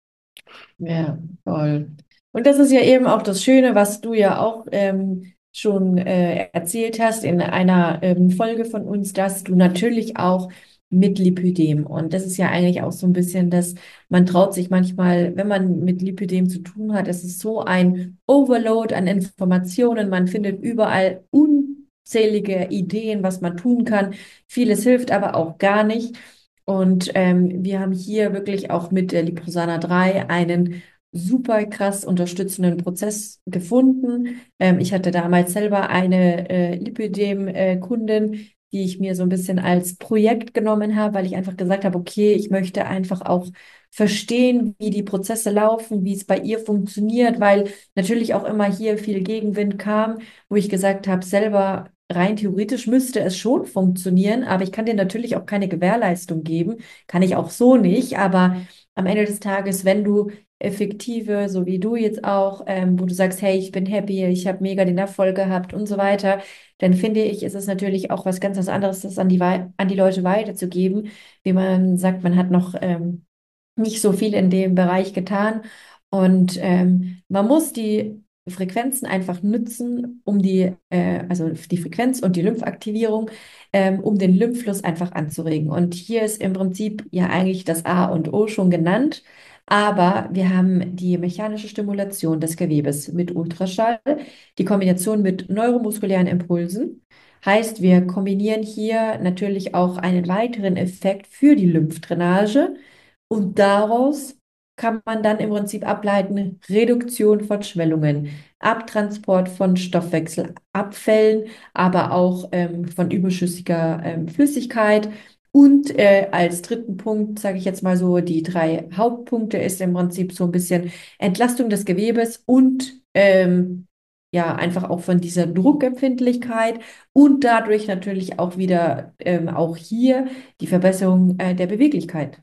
Ja, voll. Und das ist ja eben auch das Schöne, was du ja auch ähm, schon äh, erzählt hast in einer ähm, Folge von uns, dass du natürlich auch mit Lipödem, und das ist ja eigentlich auch so ein bisschen, dass man traut sich manchmal, wenn man mit Lipödem zu tun hat, es ist so ein Overload an Informationen, man findet überall unzählige Ideen, was man tun kann. Vieles hilft aber auch gar nicht. Und ähm, wir haben hier wirklich auch mit der Liposana drei einen super krass unterstützenden Prozess gefunden. Ähm, ich hatte damals selber eine äh, Lipödem-Kundin, die ich mir so ein bisschen als Projekt genommen habe, weil ich einfach gesagt habe, okay, ich möchte einfach auch verstehen, wie die Prozesse laufen, wie es bei ihr funktioniert, weil natürlich auch immer hier viel Gegenwind kam, wo ich gesagt habe, selber rein theoretisch müsste es schon funktionieren, aber ich kann dir natürlich auch keine Gewährleistung geben, kann ich auch so nicht, aber am Ende des Tages, wenn du effektive, so wie du jetzt auch, ähm, wo du sagst, hey, ich bin happy, ich habe mega den Erfolg gehabt und so weiter, dann finde ich, ist es natürlich auch was ganz was anderes, das an die, Wei- an die Leute weiterzugeben, wie man sagt, man hat noch ähm, nicht so viel in dem Bereich getan. Und ähm, man muss die Frequenzen einfach nutzen, um die, äh, also die Frequenz und die Lymphaktivierung, ähm, um den Lymphfluss einfach anzuregen. Und hier ist im Prinzip ja eigentlich das A und O schon genannt. Aber wir haben die mechanische Stimulation des Gewebes mit Ultraschall, die Kombination mit neuromuskulären Impulsen. Heißt, wir kombinieren hier natürlich auch einen weiteren Effekt für die Lymphdrainage. Und daraus kann man dann im Prinzip ableiten, Reduktion von Schwellungen, Abtransport von Stoffwechselabfällen, aber auch ähm, von überschüssiger ähm, Flüssigkeit. Und äh, als dritten Punkt, sage ich jetzt mal so, die drei Hauptpunkte ist im Prinzip so ein bisschen Entlastung des Gewebes und ähm, ja, einfach auch von dieser Druckempfindlichkeit und dadurch natürlich auch wieder ähm, auch hier die Verbesserung äh, der Beweglichkeit.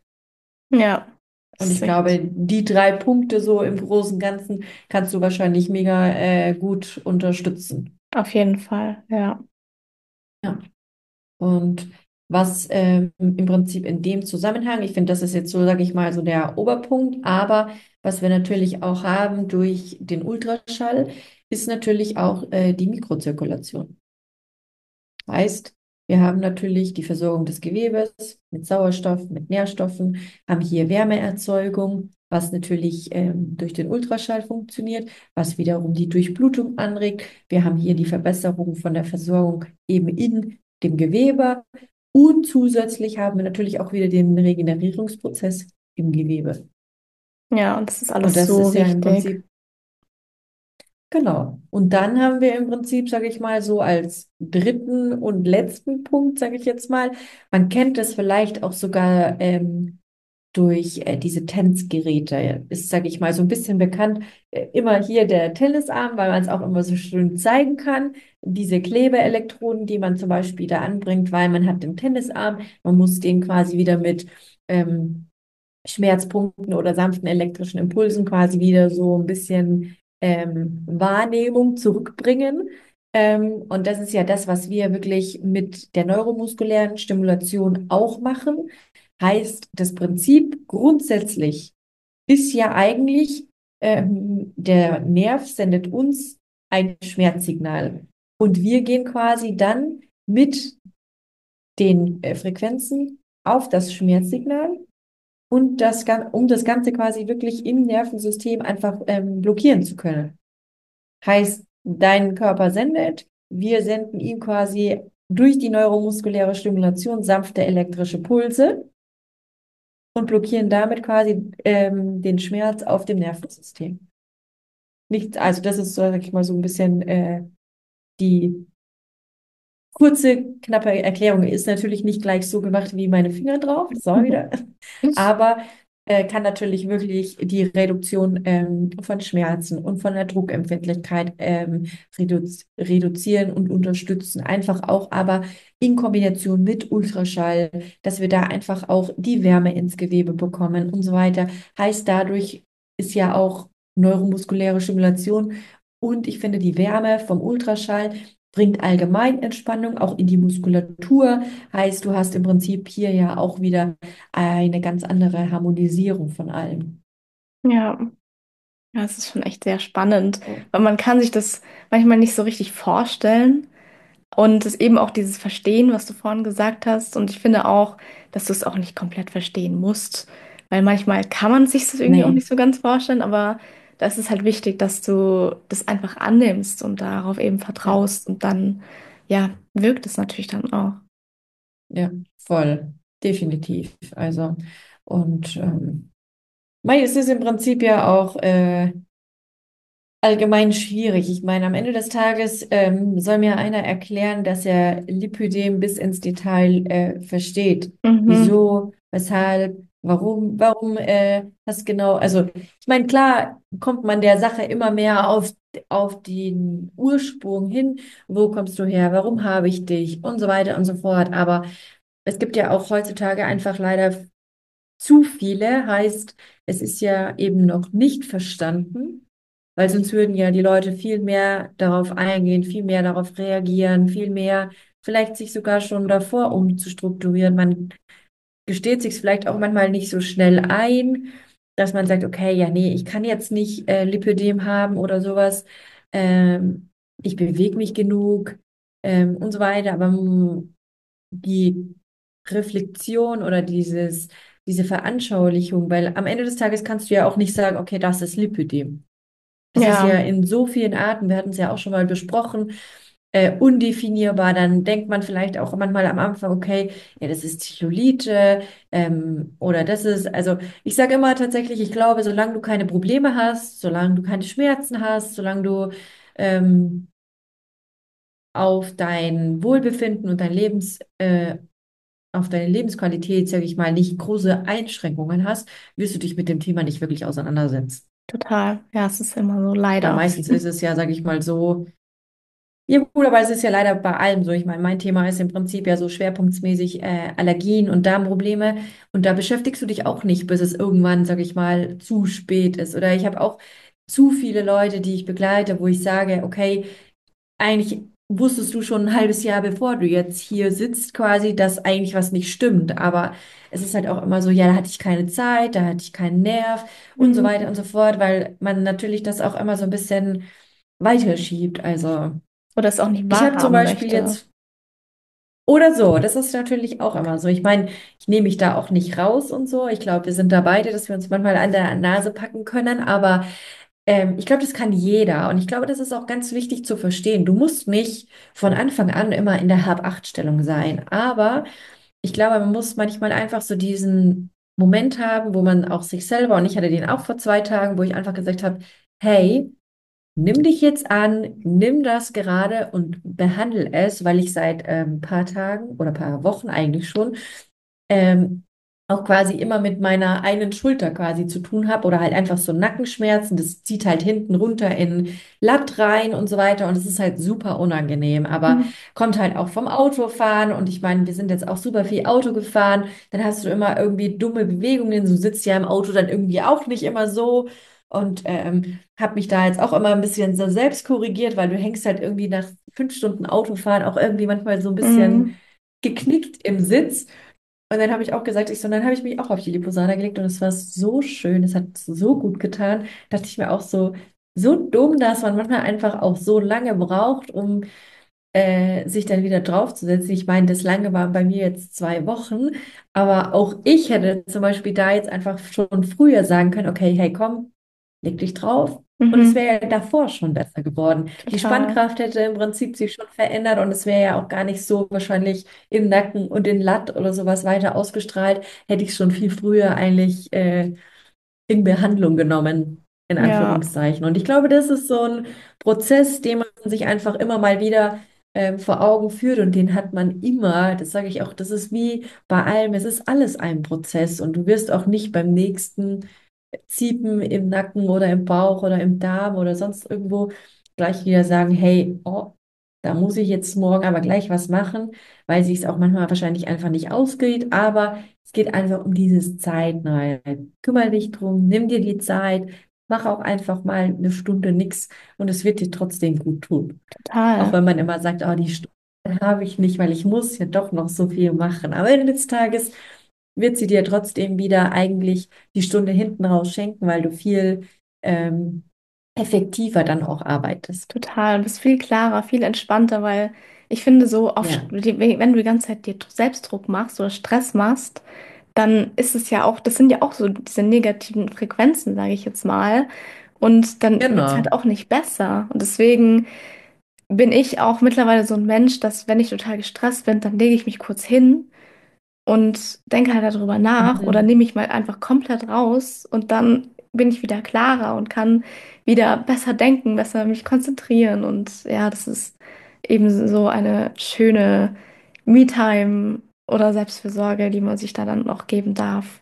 Ja, Und das ist ich glaube, echt die drei Punkte so im Großen und Ganzen kannst du wahrscheinlich mega äh, gut unterstützen. auf jeden Fall, ja. Ja. Und was ähm, im Prinzip in dem Zusammenhang, ich finde, das ist jetzt so, sage ich mal, so der Oberpunkt, aber was wir natürlich auch haben durch den Ultraschall, ist natürlich auch äh, die Mikrozirkulation. Heißt, wir haben natürlich die Versorgung des Gewebes mit Sauerstoff, mit Nährstoffen, haben hier Wärmeerzeugung, was natürlich ähm, durch den Ultraschall funktioniert, was wiederum die Durchblutung anregt. Wir haben hier die Verbesserung von der Versorgung eben in dem Gewebe und zusätzlich haben wir natürlich auch wieder den Regenerierungsprozess im Gewebe. Ja, und das ist Und alles das so ist ja im wichtig. Prinzip genau. Und dann haben wir im Prinzip, sage ich mal, so als dritten und letzten Punkt, sage ich jetzt mal, man kennt das vielleicht auch sogar, ähm, durch äh, diese Tanzgeräte. Ist, sage ich mal, so ein bisschen bekannt. Äh, immer hier der Tennisarm, weil man es auch immer so schön zeigen kann. Diese Klebeelektroden, die man zum Beispiel da anbringt, weil man hat den Tennisarm, man muss den quasi wieder mit ähm, Schmerzpunkten oder sanften elektrischen Impulsen quasi wieder so ein bisschen ähm, Wahrnehmung zurückbringen. Ähm, und das ist ja das, was wir wirklich mit der neuromuskulären Stimulation auch machen. Heißt, das Prinzip grundsätzlich ist ja eigentlich, ähm, der Nerv sendet uns ein Schmerzsignal. Und wir gehen quasi dann mit den äh, Frequenzen auf das Schmerzsignal und das, Gan- um das Ganze quasi wirklich im Nervensystem einfach ähm, blockieren zu können. Heißt, dein Körper sendet, wir senden ihm quasi durch die neuromuskuläre Stimulation sanfte elektrische Pulse und blockieren damit quasi ähm, den Schmerz auf dem Nervensystem. Nicht, also das ist, so, sag ich mal, so ein bisschen äh, die kurze, knappe Erklärung. Ist natürlich nicht gleich so gemacht wie meine Finger drauf, das war wieder. Aber äh, kann natürlich wirklich die Reduktion ähm, von Schmerzen und von der Druckempfindlichkeit ähm, redu reduzieren und unterstützen. Einfach auch aber in Kombination mit Ultraschall, dass wir da einfach auch die Wärme ins Gewebe bekommen und so weiter. Heißt, dadurch ist ja auch neuromuskuläre Stimulation und ich finde die Wärme vom Ultraschall bringt allgemein Entspannung auch in die Muskulatur. Heißt, du hast im Prinzip hier ja auch wieder eine ganz andere Harmonisierung von allem. Ja, ja, es ist schon echt sehr spannend, weil man kann sich das manchmal nicht so richtig vorstellen. Und es eben auch dieses Verstehen, was du vorhin gesagt hast. Und ich finde auch, dass du es auch nicht komplett verstehen musst, weil manchmal kann man sich das irgendwie auch Nee, nicht so ganz vorstellen, aber da ist es halt wichtig, dass du das einfach annimmst und darauf eben ja, vertraust und dann, ja, wirkt es natürlich dann auch. ja, voll, definitiv. Also, und ähm, mei, es ist im Prinzip ja auch äh, allgemein schwierig. Ich meine, am Ende des Tages ähm, soll mir einer erklären, dass er Lipödem bis ins Detail äh, versteht. Mhm. Wieso, weshalb, warum, warum äh, das genau, also ich meine, klar kommt man der Sache immer mehr auf, auf den Ursprung hin. Wo kommst du her? Warum habe ich dich? Und so weiter und so fort. Aber es gibt ja auch heutzutage einfach leider zu viele, heißt, es ist ja eben noch nicht verstanden, weil sonst würden ja die Leute viel mehr darauf eingehen, viel mehr darauf reagieren, viel mehr vielleicht sich sogar schon davor umzustrukturieren. Man gesteht sich vielleicht auch manchmal nicht so schnell ein, dass man sagt, okay, ja, nee, ich kann jetzt nicht äh, Lipödem haben oder sowas. Ähm, Ich bewege mich genug ähm, und so weiter. Aber mm, die Reflexion oder dieses, diese Veranschaulichung, weil am Ende des Tages kannst du ja auch nicht sagen, okay, das ist Lipödem. Das ist ja Ja, in so vielen Arten, wir hatten es ja auch schon mal besprochen, äh, undefinierbar. Dann denkt man vielleicht auch manchmal am Anfang, okay, ja, das ist Zellulite ähm, oder das ist, also ich sage immer tatsächlich, ich glaube, solange du keine Probleme hast, solange du keine Schmerzen hast, solange du ähm, auf dein Wohlbefinden und dein Lebens, äh, auf deine Lebensqualität, sage ich mal, nicht große Einschränkungen hast, wirst du dich mit dem Thema nicht wirklich auseinandersetzen. total. Ja, es ist immer so, Weil leider. meistens ist es ja, sage ich mal, so, ja gut, aber es ist ja leider bei allem so. Ich meine, mein Thema ist im Prinzip ja so schwerpunktsmäßig äh, Allergien und Darmprobleme. Und da beschäftigst du dich auch nicht, bis es irgendwann, sage ich mal, zu spät ist. Oder ich habe auch zu viele Leute, die ich begleite, wo ich sage, okay, eigentlich wusstest du schon ein halbes Jahr, bevor du jetzt hier sitzt, quasi, dass eigentlich was nicht stimmt. Aber es ist halt auch immer so, ja, da hatte ich keine Zeit, da hatte ich keinen Nerv und so Mhm. weiter und so fort, weil man natürlich das auch immer so ein bisschen weiterschiebt. Also Oder es auch nicht ich habe zum wahrhaben Beispiel möchte. jetzt, oder so, das ist natürlich auch immer so. Ich meine, ich nehme mich da auch nicht raus und so. Ich glaube, wir sind da beide, dass wir uns manchmal an der Nase packen können, aber ähm, ich glaube, das kann jeder. Und ich glaube, das ist auch ganz wichtig zu verstehen. Du musst nicht von Anfang an immer in der Hab-Acht-Stellung sein. Aber ich glaube, man muss manchmal einfach so diesen Moment haben, wo man auch sich selber, und ich hatte den auch vor zwei Tagen, wo ich einfach gesagt habe, hey, nimm dich jetzt an, nimm das gerade und behandle es, weil ich seit ähm, ein paar Tagen oder ein paar Wochen eigentlich schon ähm, auch quasi immer mit meiner einen Schulter quasi zu tun habe oder halt einfach so Nackenschmerzen. Das zieht halt hinten runter in Latt rein und so weiter und es ist halt super unangenehm, aber Mhm. kommt halt auch vom Autofahren und ich meine, wir sind jetzt auch super viel Auto gefahren, dann hast du immer irgendwie dumme Bewegungen, du sitzt ja im Auto dann irgendwie auch nicht immer so und ähm, habe mich da jetzt auch immer ein bisschen so selbst korrigiert, weil du hängst halt irgendwie nach fünf Stunden Autofahren auch irgendwie manchmal so ein bisschen Mhm. geknickt im Sitz. Und dann habe ich auch gesagt, ich so, und dann habe ich mich auch auf die Liposana gelegt und es war so schön, es hat so gut getan. Dachte ich mir auch so, so dumm, dass man manchmal einfach auch so lange braucht, um äh, sich dann wieder draufzusetzen. Ich meine, das lange waren bei mir jetzt zwei Wochen, aber auch ich hätte zum Beispiel da jetzt einfach schon früher sagen können, okay, hey, komm, leg dich drauf. Und es Mhm. wäre ja davor schon besser geworden. Die Total. Spannkraft hätte im Prinzip sich schon verändert und es wäre ja auch gar nicht so wahrscheinlich im Nacken und in Latt oder sowas weiter ausgestrahlt, hätte ich schon viel früher eigentlich äh, in Behandlung genommen, in Ja, Anführungszeichen. Und ich glaube, das ist so ein Prozess, den man sich einfach immer mal wieder ähm, vor Augen führt und den hat man immer, das sage ich auch, das ist wie bei allem, es ist alles ein Prozess und du wirst auch nicht beim nächsten Ziepen im Nacken oder im Bauch oder im Darm oder sonst irgendwo gleich wieder sagen, hey, oh, da muss ich jetzt morgen aber gleich was machen, weil sich es auch manchmal wahrscheinlich einfach nicht ausgeht, aber es geht einfach um dieses Zeitnahe. Kümmere dich drum, nimm dir die Zeit, mach auch einfach mal eine Stunde nichts und es wird dir trotzdem gut tun. Auch total. wenn man immer sagt, oh, die Stunde habe ich nicht, weil ich muss ja doch noch so viel machen. Aber am Ende des Tages wird sie dir trotzdem wieder eigentlich die Stunde hinten raus schenken, weil du viel ähm, effektiver dann auch arbeitest. Total. Du bist viel klarer, viel entspannter, weil ich finde, so auf, Ja, wenn du die ganze Zeit dir Selbstdruck machst oder Stress machst, dann ist es ja auch, das sind ja auch so diese negativen Frequenzen, sage ich jetzt mal. Und dann wird es halt genau. auch nicht besser. Und deswegen bin ich auch mittlerweile so ein Mensch, dass wenn ich total gestresst bin, dann lege ich mich kurz hin und denke halt darüber nach oder Mhm. nehme mich mal einfach komplett raus und dann bin ich wieder klarer und kann wieder besser denken, besser mich konzentrieren und ja, das ist eben so eine schöne Me-Time oder Selbstfürsorge, die man sich da dann noch geben darf.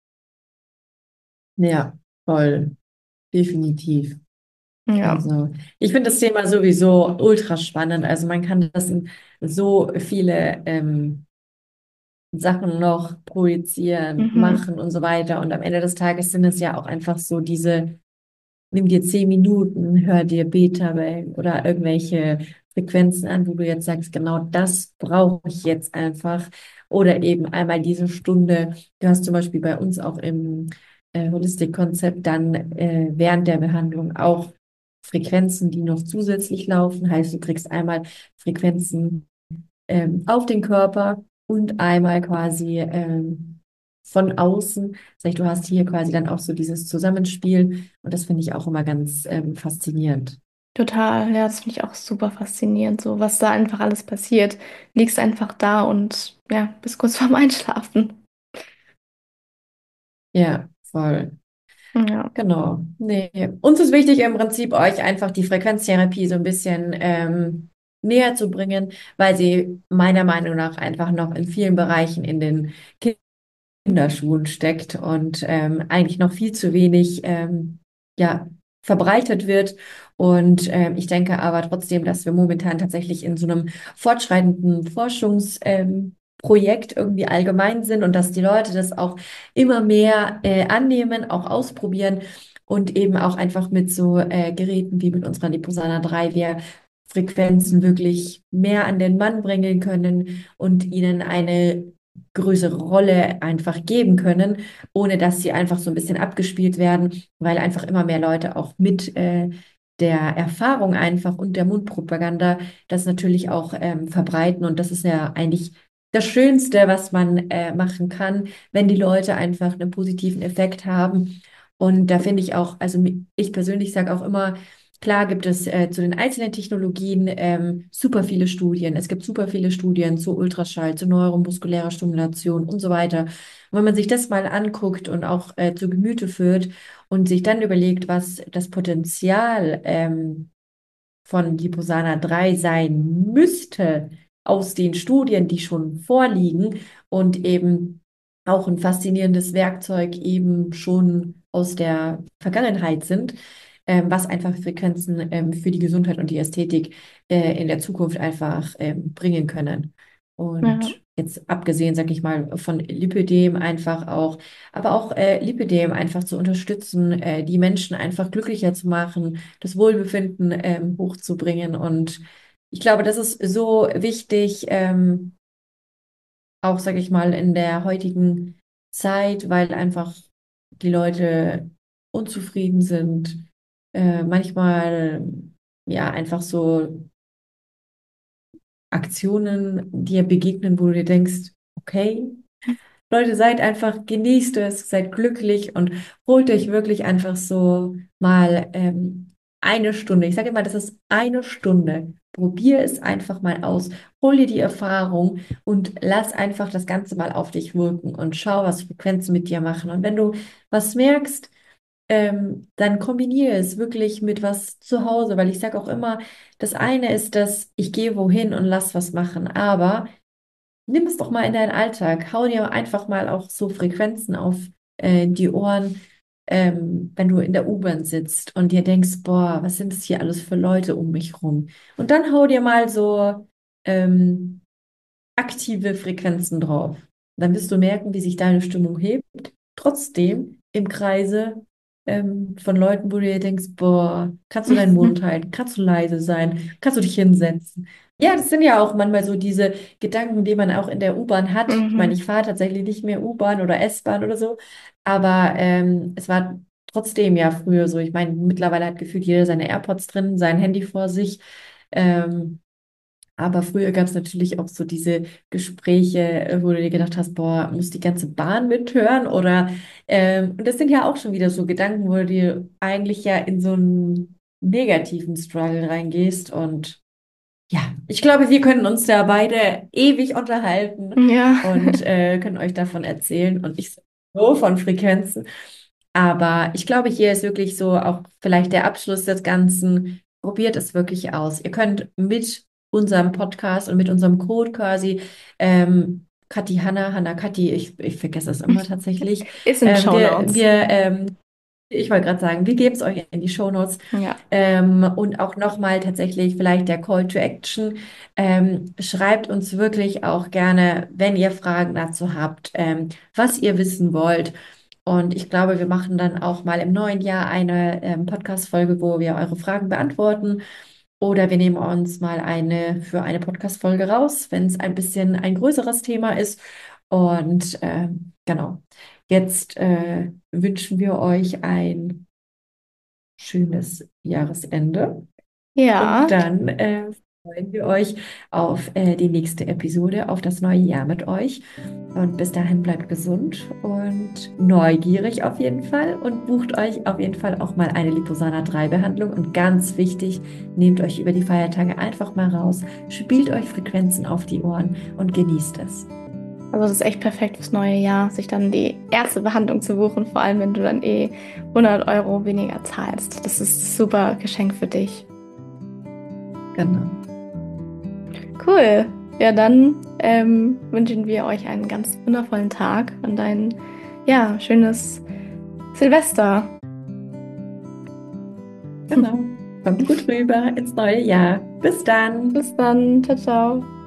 Ja, voll, definitiv. Ja. Also, ich finde das Thema sowieso ultra spannend. Also, man kann das in so viele ähm, Sachen noch projizieren, Mhm. machen und so weiter. Und am Ende des Tages sind es ja auch einfach so diese nimm dir zehn Minuten, hör dir Beethoven oder irgendwelche Frequenzen an, wo du jetzt sagst, genau das brauche ich jetzt einfach. Oder eben einmal diese Stunde. Du hast zum Beispiel bei uns auch im äh, Holistik-Konzept dann äh, während der Behandlung auch Frequenzen, die noch zusätzlich laufen. Heißt, du kriegst einmal Frequenzen ähm, auf den Körper und einmal quasi ähm, von außen. Das heißt, du hast hier quasi dann auch so dieses Zusammenspiel und das finde ich auch immer ganz ähm, faszinierend. Total, ja, das finde ich auch super faszinierend, so was da einfach alles passiert. Liegst einfach da und ja, bis kurz vorm Einschlafen. Ja, voll. Ja. Genau. Nee. Uns ist wichtig im Prinzip, euch einfach die Frequenztherapie so ein bisschen ähm, näher zu bringen, weil sie meiner Meinung nach einfach noch in vielen Bereichen in den Kinderschuhen steckt und ähm, eigentlich noch viel zu wenig ähm, ja, verbreitet wird. Und ähm, ich denke aber trotzdem, dass wir momentan tatsächlich in so einem fortschreitenden Forschungsprojekt ähm, Projekt irgendwie allgemein sind und dass die Leute das auch immer mehr äh, annehmen, auch ausprobieren und eben auch einfach mit so äh, Geräten wie mit unserer Liposana drei wir Frequenzen wirklich mehr an den Mann bringen können und ihnen eine größere Rolle einfach geben können, ohne dass sie einfach so ein bisschen abgespielt werden, weil einfach immer mehr Leute auch mit äh, der Erfahrung einfach und der Mundpropaganda das natürlich auch ähm, verbreiten. Und das ist ja eigentlich das Schönste, was man äh, machen kann, wenn die Leute einfach einen positiven Effekt haben. Und da finde ich auch, also mi- ich persönlich sage auch immer, klar gibt es äh, zu den einzelnen Technologien ähm, super viele Studien. Es gibt super viele Studien zu Ultraschall, zu neuromuskulärer Stimulation und so weiter. Und wenn man sich das mal anguckt und auch äh, zu Gemüte führt und sich dann überlegt, was das Potenzial ähm, von Liposana drei sein müsste aus den Studien, die schon vorliegen und eben auch ein faszinierendes Werkzeug eben schon aus der Vergangenheit sind, ähm, was einfach Frequenzen ähm, für die Gesundheit und die Ästhetik äh, in der Zukunft einfach ähm, bringen können. Ja. Und jetzt abgesehen, sag ich mal, von Lipödem einfach auch, aber auch äh, Lipödem einfach zu unterstützen, äh, die Menschen einfach glücklicher zu machen, das Wohlbefinden ähm, hochzubringen. Und ich glaube, das ist so wichtig, ähm, auch, sage ich mal, in der heutigen Zeit, weil einfach die Leute unzufrieden sind, äh, manchmal ja einfach so Aktionen dir begegnen, wo du dir denkst, okay, Leute, seid einfach, genießt es, seid glücklich und holt euch wirklich einfach so mal ähm, eine Stunde. Ich sage immer, das ist eine Stunde. Probier es einfach mal aus. Hol dir die Erfahrung und lass einfach das Ganze mal auf dich wirken und schau, was Frequenzen mit dir machen. Und wenn du was merkst, ähm, dann kombiniere es wirklich mit was zu Hause, weil ich sage auch immer, das eine ist, dass ich gehe wohin und lass was machen, aber nimm es doch mal in deinen Alltag. Hau dir einfach mal auch so Frequenzen auf äh, die Ohren, ähm, wenn du in der U-Bahn sitzt und dir denkst, boah, was sind das hier alles für Leute um mich rum? Und dann hau dir mal so ähm, aktive Frequenzen drauf. Dann wirst du merken, wie sich deine Stimmung hebt. Trotzdem im Kreise ähm, von Leuten, wo du dir denkst, boah, kannst du deinen Mund halten? Kannst du leise sein? Kannst du dich hinsetzen? Ja, das sind ja auch manchmal so diese Gedanken, die man auch in der U-Bahn hat. Ich meine, Mhm. ich fahre tatsächlich nicht mehr U-Bahn oder S-Bahn oder so, aber ähm, es war trotzdem ja früher so. Ich meine, mittlerweile hat gefühlt jeder seine AirPods drin, sein Handy vor sich. Ähm, aber früher gab es natürlich auch so diese Gespräche, äh, wo du dir gedacht hast, boah, muss die ganze Bahn mithören? Oder ähm, und das sind ja auch schon wieder so Gedanken, wo du dir eigentlich ja in so einen negativen Struggle reingehst. Und ja, ich glaube, wir können uns da beide ewig unterhalten Ja. und äh, können euch davon erzählen. Und ich so von Frequenzen. Aber ich glaube, hier ist wirklich so auch vielleicht der Abschluss des Ganzen. Probiert es wirklich aus. Ihr könnt mit unserem Podcast und mit unserem Code quasi, ähm, Kathi Hanna, Hanna Kathi, ich, ich vergesse es immer tatsächlich. Ist in den Ähm, wir, Shownotes. wir, ähm, ich wollte gerade sagen, wir geben es euch in die Shownotes. Ja. Ähm, und auch nochmal tatsächlich vielleicht der Call to Action. Ähm, schreibt uns wirklich auch gerne, wenn ihr Fragen dazu habt, ähm, was ihr wissen wollt. Und ich glaube, wir machen dann auch mal im neuen Jahr eine ähm, Podcast-Folge, wo wir eure Fragen beantworten. Oder wir nehmen uns mal eine für eine Podcast-Folge raus, wenn es ein bisschen ein größeres Thema ist. Und ähm, genau, jetzt äh, wünschen wir euch ein schönes Jahresende. Und Ja. dann äh, freuen wir euch auf äh, die nächste Episode, auf das neue Jahr mit euch. Und bis dahin bleibt gesund und neugierig auf jeden Fall und bucht euch auf jeden Fall auch mal eine Liposana drei Behandlung. Und ganz wichtig, nehmt euch über die Feiertage einfach mal raus, spielt euch Frequenzen auf die Ohren und genießt es. Also das ist echt perfekt fürs neue Jahr, sich dann die erste Behandlung zu buchen, vor allem wenn du dann eh hundert Euro weniger zahlst. Das ist ein super Geschenk für dich. Genau. Cool. Ja, dann ähm, wünschen wir euch einen ganz wundervollen Tag und ein ja, schönes Silvester. Genau. Kommt gut rüber ins neue Jahr. Bis dann. Bis dann. Ciao, ciao.